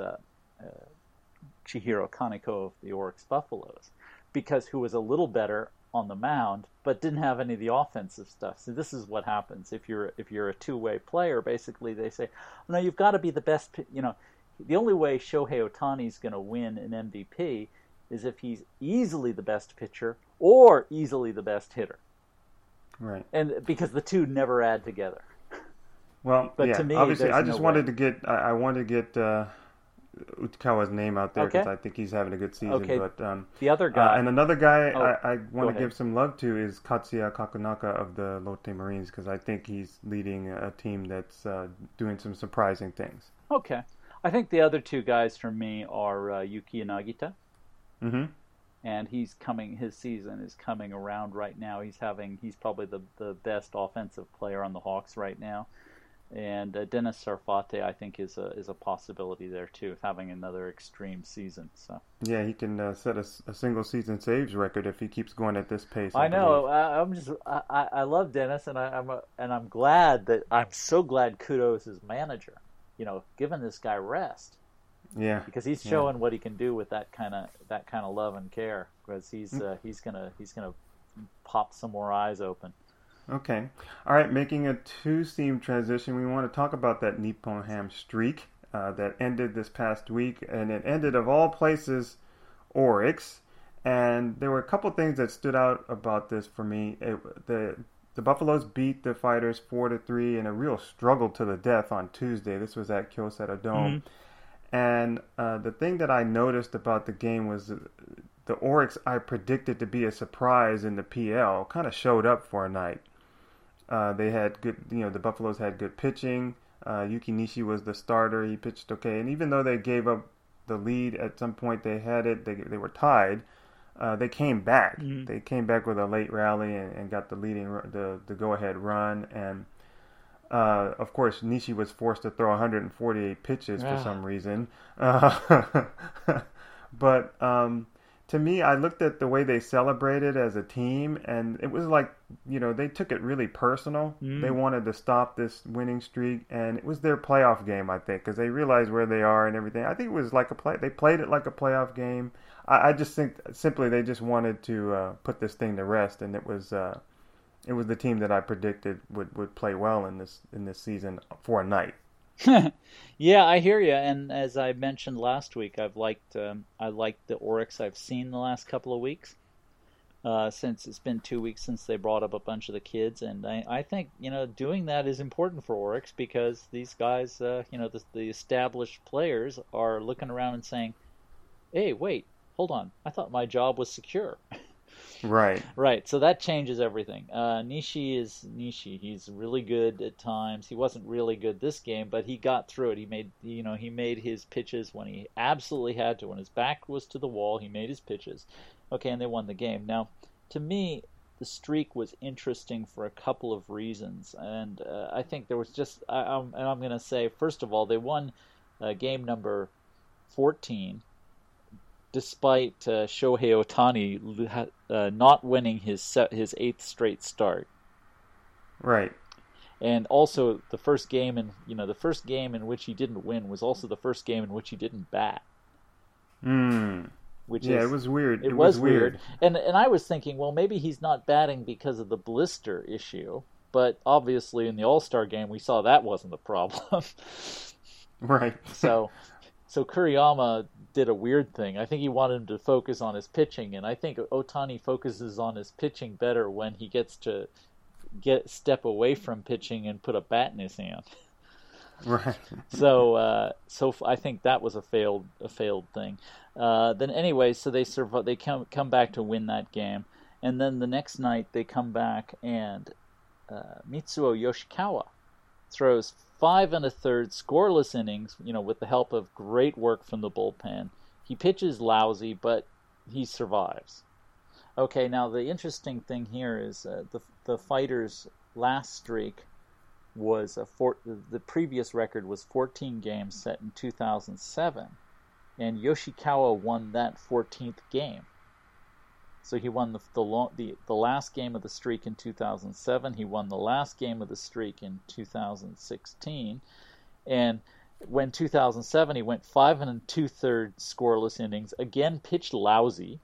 Speaker 2: Chihiro Kaneko of the Oryx Buffaloes, because who was a little better on the mound, but didn't have any of the offensive stuff. So this is what happens if you're a two-way player. Basically, they say, "No, you've got to be the best." The only way Shohei Ohtani is going to win an MVP is if he's easily the best pitcher or easily the best hitter.
Speaker 5: Right.
Speaker 2: And because the two never add together.
Speaker 5: Well,
Speaker 2: but to me,
Speaker 5: obviously, I just wanted
Speaker 2: way.
Speaker 5: to get Utikawa's name out there because I think he's having a good season.
Speaker 2: Okay.
Speaker 5: But
Speaker 2: the other guy
Speaker 5: and another guy I want to
Speaker 2: ahead.
Speaker 5: give some love to is Katsuya Kakunaka of the Lotte Marines because I think he's leading a team that's doing some surprising things.
Speaker 2: Okay. I think the other two guys for me are Yuki Nagita.
Speaker 5: Mm-hmm.
Speaker 2: And his season is coming around right now. He's probably the best offensive player on the Hawks right now. And Dennis Sarfate, I think, is a possibility there too, having another extreme season. So
Speaker 5: yeah, he can set a single season saves record if he keeps going at this pace.
Speaker 2: I know. I love Dennis, and I'm glad that I'm so glad Kudo is his manager. Giving this guy rest.
Speaker 5: Yeah,
Speaker 2: because he's showing what he can do with that kind of love and care. Because he's gonna pop some more eyes open.
Speaker 5: Okay. All right, making a two-theme transition, we want to talk about that Nippon Ham streak that ended this past week, and it ended, of all places, Oryx. And there were a couple things that stood out about this for me. The Buffaloes beat the Fighters 4-3 in a real struggle to the death on Tuesday. This was at Kyocera Dome. Mm-hmm. And the thing that I noticed about the game was the Oryx I predicted to be a surprise in the PL kind of showed up for a night. They had good, the Buffaloes had good pitching. Yuki Nishi was the starter. He pitched okay. And even though they gave up the lead at some point, they had it. They were tied. They came back. Mm-hmm. They came back with a late rally and got the go-ahead run. And of course, Nishi was forced to throw 148 pitches for some reason. But to me, I looked at the way they celebrated as a team, and it was like, they took it really personal. They wanted to stop this winning streak, and it was their playoff game, I think, because they realized where they are and everything. I think it was like they played it like a playoff game. I just think simply they just wanted to put this thing to rest, and it was the team that I predicted would play well in this season for a night.
Speaker 2: Yeah, I hear you. And as I mentioned last week, I liked the Oryx I've seen the last couple of weeks. Since it's been 2 weeks since they brought up a bunch of the kids, and I think doing that is important for Oryx because these guys, the established players are looking around and saying, "Hey, wait, hold on, I thought my job was secure." Right. So that changes everything. Nishi is Nishi. He's really good at times. He wasn't really good this game, but he got through it. He made his pitches when he absolutely had to. When his back was to the wall, he made his pitches. Okay, and they won the game. Now, to me, the streak was interesting for a couple of reasons, and I think there was just. I'm going to say, first of all, they won game number 14. Despite Shohei Ohtani not winning his eighth straight start,
Speaker 5: right,
Speaker 2: and also the first game in which he didn't win was also the first game in which he didn't bat.
Speaker 5: It was weird.
Speaker 2: It was weird, and I was thinking, well, maybe he's not batting because of the blister issue, but obviously in the All-Star game we saw that wasn't the problem.
Speaker 5: Right.
Speaker 2: So Kuriyama did a weird thing. I think he wanted him to focus on his pitching, and I think Ohtani focuses on his pitching better when he gets to step away from pitching and put a bat in his hand.
Speaker 5: Right.
Speaker 2: So I think that was a failed thing. Then anyway, so they come back to win that game, and then the next night they come back and Mitsuo Yoshikawa throws 5 1/3 scoreless innings, with the help of great work from the bullpen. He pitches lousy, but he survives. Okay, now the interesting thing here is the Fighters' last streak was the previous record was 14 games set in 2007, and Yoshikawa won that 14th game. So he won the last game of the streak in 2007. He won the last game of the streak in 2016, and when 2007 he went 5 2/3 scoreless innings, again pitched lousy,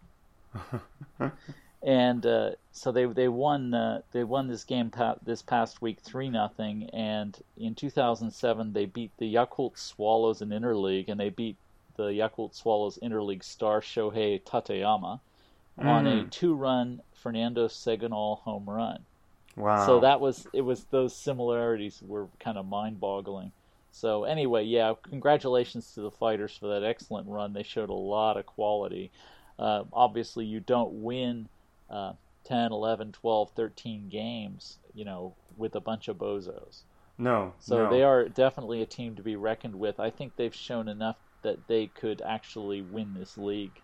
Speaker 2: and so they won this game this past week 3-0, and in 2007 they beat the Yakult Swallows in interleague, and they beat the Yakult Swallows interleague star Shohei Tateyama on a 2-run Fernando Seganol home run.
Speaker 5: Wow.
Speaker 2: So it was those similarities were kind of mind-boggling. So anyway, yeah, congratulations to the Fighters for that excellent run. They showed a lot of quality. Obviously, you don't win 10, 11, 12, 13 games, with a bunch of bozos.
Speaker 5: No.
Speaker 2: So they are definitely a team to be reckoned with. I think they've shown enough that they could actually win this league.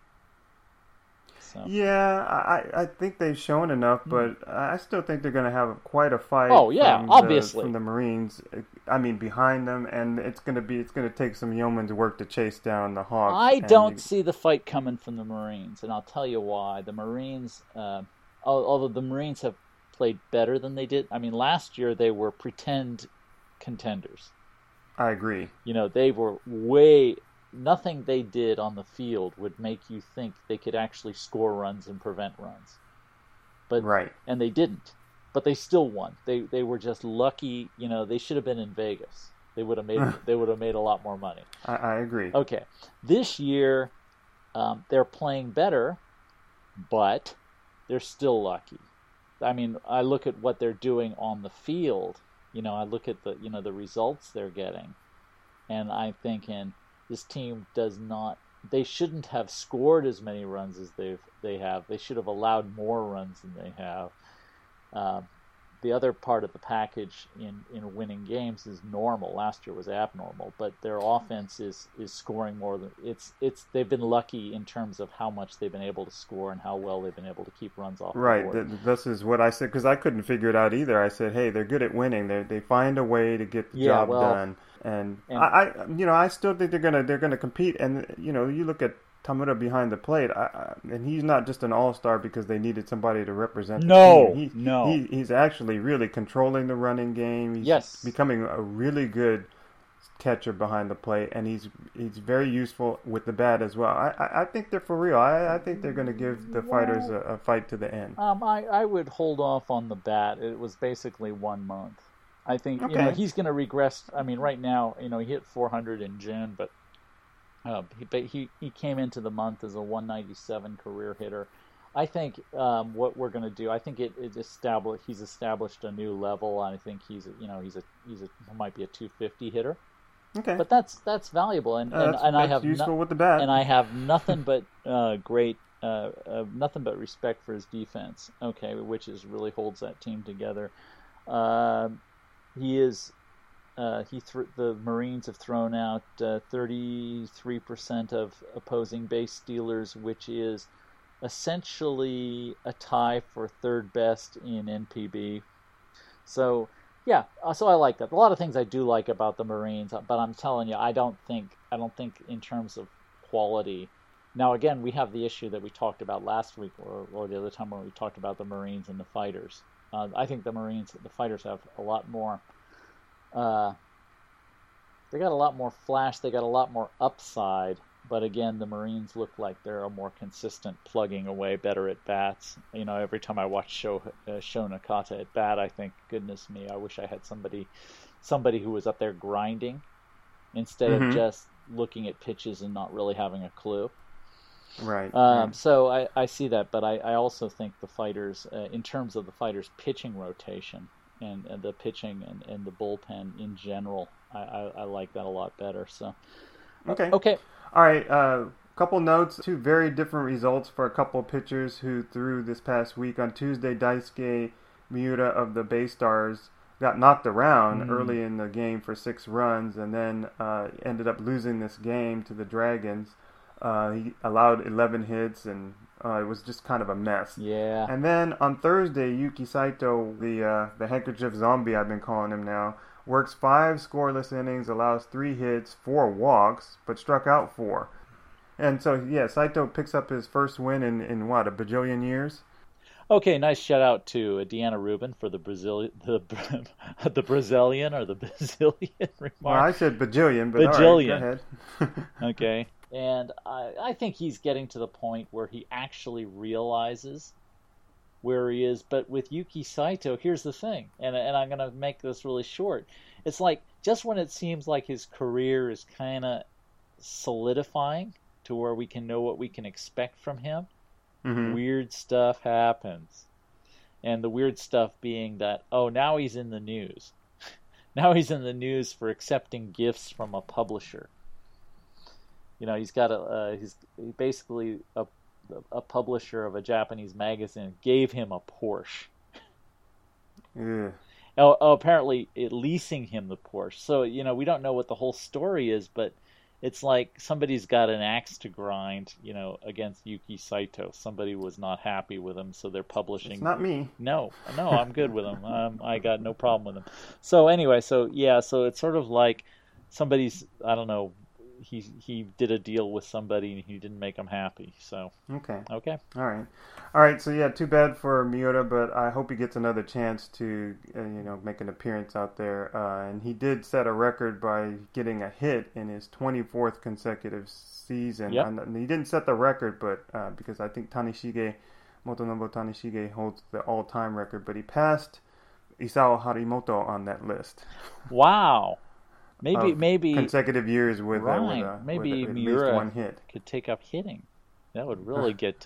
Speaker 2: So.
Speaker 5: Yeah, I think they've shown enough, but I still think they're going to have quite a fight.
Speaker 2: Oh yeah, obviously
Speaker 5: from the Marines. I mean, behind them, and it's going to take some yeoman's work to chase down the Hawks.
Speaker 2: I don't see the fight coming from the Marines, and I'll tell you why. The Marines, although the Marines have played better than they did. I mean, last year they were pretend contenders.
Speaker 5: I agree.
Speaker 2: They were nothing they did on the field would make you think they could actually score runs and prevent runs. But
Speaker 5: right.
Speaker 2: And they didn't. But they still won. They were just lucky, they should have been in Vegas. They would have made a lot more money.
Speaker 5: I agree.
Speaker 2: Okay. This year they're playing better, but they're still lucky. I mean, I look at what they're doing on the field. I look at the results they're getting, and I'm thinking this team they shouldn't have scored as many runs as they have. They should have allowed more runs than they have. The other part of the package in winning games is normal. Last year was abnormal, but their offense is scoring more than they've been lucky in terms of how much they've been able to score and how well they've been able to keep runs off the board.
Speaker 5: Right. This is what I said, because I couldn't figure it out either. I said, hey, they're good at winning. They find a way to get the job done. And I still think they're gonna compete. And you look at Tamura behind the plate, and he's not just an all-star because they needed somebody to represent the team. He's actually really controlling the running game. He's becoming a really good catcher behind the plate, and he's very useful with the bat as well. I think they're for real. I think they're going to give the Fighters a fight to the end.
Speaker 2: I would hold off on the bat. It was basically 1 month. I think he's going to regress. I mean, right now, he hit 400 in June, but he came into the month as a 197 career hitter. I think what we're going to do, I think he's established a new level. I think he might be a 250 hitter.
Speaker 5: Okay,
Speaker 2: but that's valuable, and I have
Speaker 5: useful with the bat,
Speaker 2: and I have nothing but nothing but respect for his defense. Okay, which really holds that team together. The Marines have thrown out 33% of opposing base stealers, which is essentially a tie for third best in NPB. So yeah, so I like that. A lot of things I do like about the Marines, but I'm telling you, I don't think in terms of quality. Now again, we have the issue that we talked about last week or the other time when we talked about the Marines and the Fighters. I think the Fighters have a lot more. They got a lot more flash. They got a lot more upside But again, the Marines look like they're a more consistent plugging away, better at bats. Every time I watch Sho Nakata at bat, I think, goodness me, I wish I had somebody who was up there grinding instead of just looking at pitches and not really having a clue.
Speaker 5: Right.
Speaker 2: So I see that, but I also think the fighters, in terms of the fighters' pitching rotation and the pitching and the bullpen in general, I like that a lot better. So okay.
Speaker 5: All right. Couple notes. 2 very different results for a couple of pitchers who threw this past week. On Tuesday, Daisuke Miura of the Bay Stars got knocked around early in the game for 6 runs, and then ended up losing this game to the Dragons. He allowed 11 hits, and it was just kind of a mess.
Speaker 2: Yeah.
Speaker 5: And then on Thursday, Yuki Saito, the handkerchief zombie I've been calling him now, works 5 scoreless innings, allows 3 hits, 4 walks, but struck out 4. And so, yeah, Saito picks up his first win in what, a bajillion years?
Speaker 2: Okay, nice shout out to Deanna Rubin for the Brazilian or the Brazilian remark.
Speaker 5: Well, I said bajillion, but
Speaker 2: bajillion.
Speaker 5: All right, go ahead.
Speaker 2: Okay, and I think he's getting to the point where he actually realizes where he is. But with Yuki Saito, here's the thing, and I'm going to make this really short. It's like just when it seems like his career is kind of solidifying to where we can know what we can expect from him, weird stuff happens. And the weird stuff being that, now he's in the news. Now he's in the news for accepting gifts from a publisher. He's got he's basically a publisher of a Japanese magazine gave him a Porsche.
Speaker 5: Yeah.
Speaker 2: Apparently leasing him the Porsche. So, we don't know what the whole story is, but it's like somebody's got an axe to grind, against Yuki Saito. Somebody was not happy with him, so they're publishing.
Speaker 5: It's not me.
Speaker 2: No, I'm good with him. I got no problem with him. So anyway, so it's sort of like somebody's, I don't know, he did a deal with somebody and he didn't make them happy. So
Speaker 5: okay, all right. So yeah, too bad for Miura, but I hope he gets another chance to make an appearance out there. And he did set a record by getting a hit in his 24th consecutive season.
Speaker 2: Yep.
Speaker 5: And he didn't set the record, but because I think Motonobu Tanishige holds the all-time record, but he passed Isao Harimoto on that list.
Speaker 2: Wow. Maybe
Speaker 5: consecutive years with
Speaker 2: maybe
Speaker 5: at
Speaker 2: Miura
Speaker 5: least one hit
Speaker 2: could take up hitting. That would really get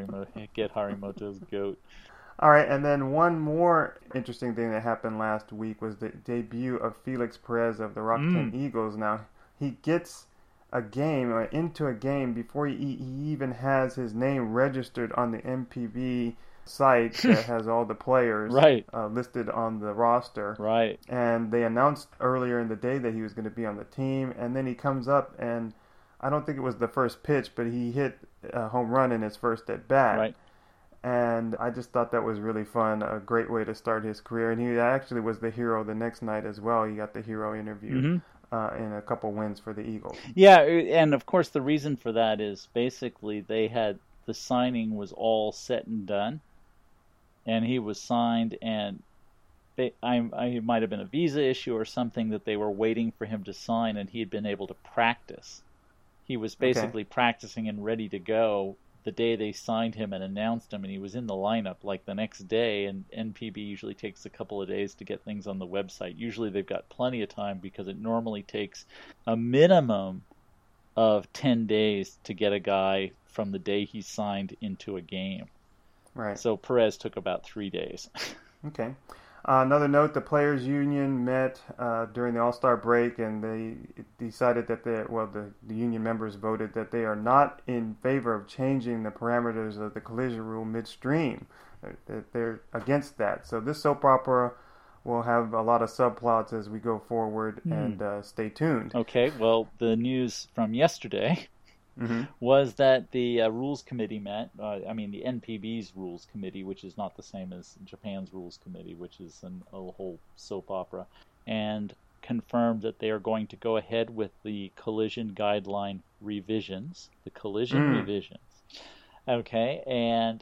Speaker 2: Harimoto's goat.
Speaker 5: All right, and then one more interesting thing that happened last week was the debut of Felix Perez of the Rakuten Eagles. Now he gets into a game before he even has his name registered on the MPB site that has all the players listed on the roster.
Speaker 2: Right.
Speaker 5: And they announced earlier in the day that he was going to be on the team, and then he comes up, and I don't think it was the first pitch, but he hit a home run in his first at bat.
Speaker 2: Right.
Speaker 5: And I just thought that was really fun, a great way to start his career. And he actually was the hero the next night as well. He got the hero interview in a couple wins for the Eagles.
Speaker 2: Yeah, and of course the reason for that is basically the signing was all set and done. And he was signed, and it might have been a visa issue or something that they were waiting for him to sign, and he had been able to practice. He was basically practicing and ready to go the day they signed him and announced him, and he was in the lineup like the next day, and NPB usually takes a couple of days to get things on the website. Usually they've got plenty of time because it normally takes a minimum of 10 days to get a guy from the day he signed into a game.
Speaker 5: Right.
Speaker 2: So Perez took about 3 days.
Speaker 5: Okay. Another note, the Players Union met during the All-Star break, and they decided that the union members voted that they are not in favor of changing the parameters of the collision rule midstream. That they're against that. So this soap opera will have a lot of subplots as we go forward, and stay tuned.
Speaker 2: Okay, well, the news from yesterday was that the Rules Committee met, the NPB's Rules Committee, which is not the same as Japan's Rules Committee, which is a whole soap opera, and confirmed that they are going to go ahead with the collision guideline revisions, revisions. Okay, and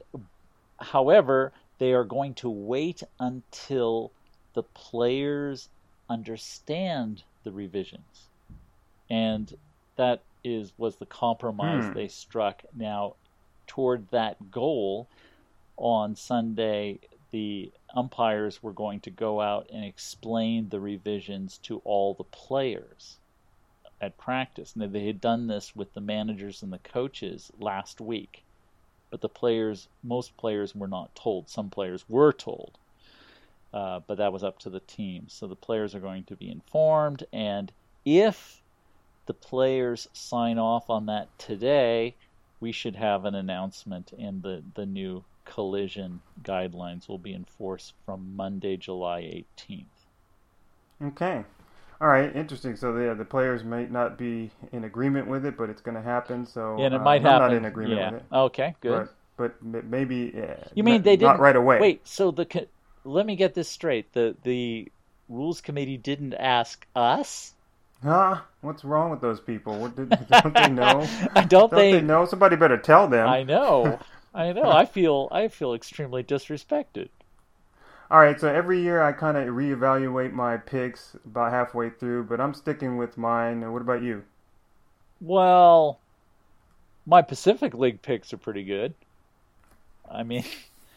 Speaker 2: however, they are going to wait until the players understand the revisions. And that was the compromise they struck. Now, toward that goal, on Sunday, the umpires were going to go out and explain the revisions to all the players at practice. Now, they had done this with the managers and the coaches last week, but most players were not told. Some players were told, but that was up to the team. So the players are going to be informed, and if the players sign off on that today, we should have an announcement, and the new collision guidelines will be enforced from Monday, July 18th.
Speaker 5: Okay. All right, interesting. So the players might not be in agreement with it, but it's going to happen. So
Speaker 2: and it might happen.
Speaker 5: I'm not in agreement with it.
Speaker 2: Okay, good.
Speaker 5: But maybe
Speaker 2: you mean they didn't
Speaker 5: not right away?
Speaker 2: Wait, so let me get this straight. The rules committee didn't ask us?
Speaker 5: Huh? What's wrong with those people? Don't they know?
Speaker 2: Don't
Speaker 5: they know? Somebody better tell them.
Speaker 2: I know. I feel extremely disrespected.
Speaker 5: All right, so every year I kind of reevaluate my picks about halfway through, but I'm sticking with mine. What about you?
Speaker 2: Well, my Pacific League picks are pretty good. I mean,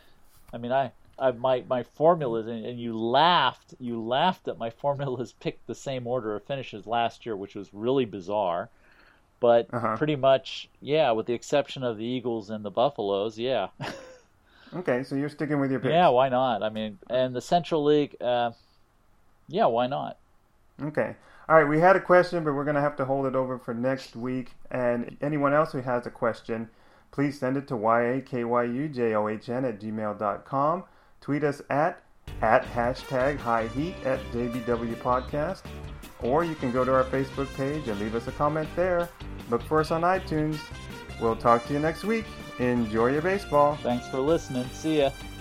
Speaker 2: my formulas, and you laughed at my formulas picked the same order of finishes last year, which was really bizarre. But pretty much, yeah, with the exception of the Eagles and the Buffaloes, yeah.
Speaker 5: Okay, so you're sticking with your picks.
Speaker 2: Yeah, why not? I mean, and the Central League, yeah, why not?
Speaker 5: Okay. All right, we had a question, but we're going to have to hold it over for next week. And anyone else who has a question, please send it to yakyujohn@gmail.com. Tweet us at #HighHeat at JBW Podcast. Or you can go to our Facebook page and leave us a comment there. Look for us on iTunes. We'll talk to you next week. Enjoy your baseball.
Speaker 2: Thanks for listening. See ya.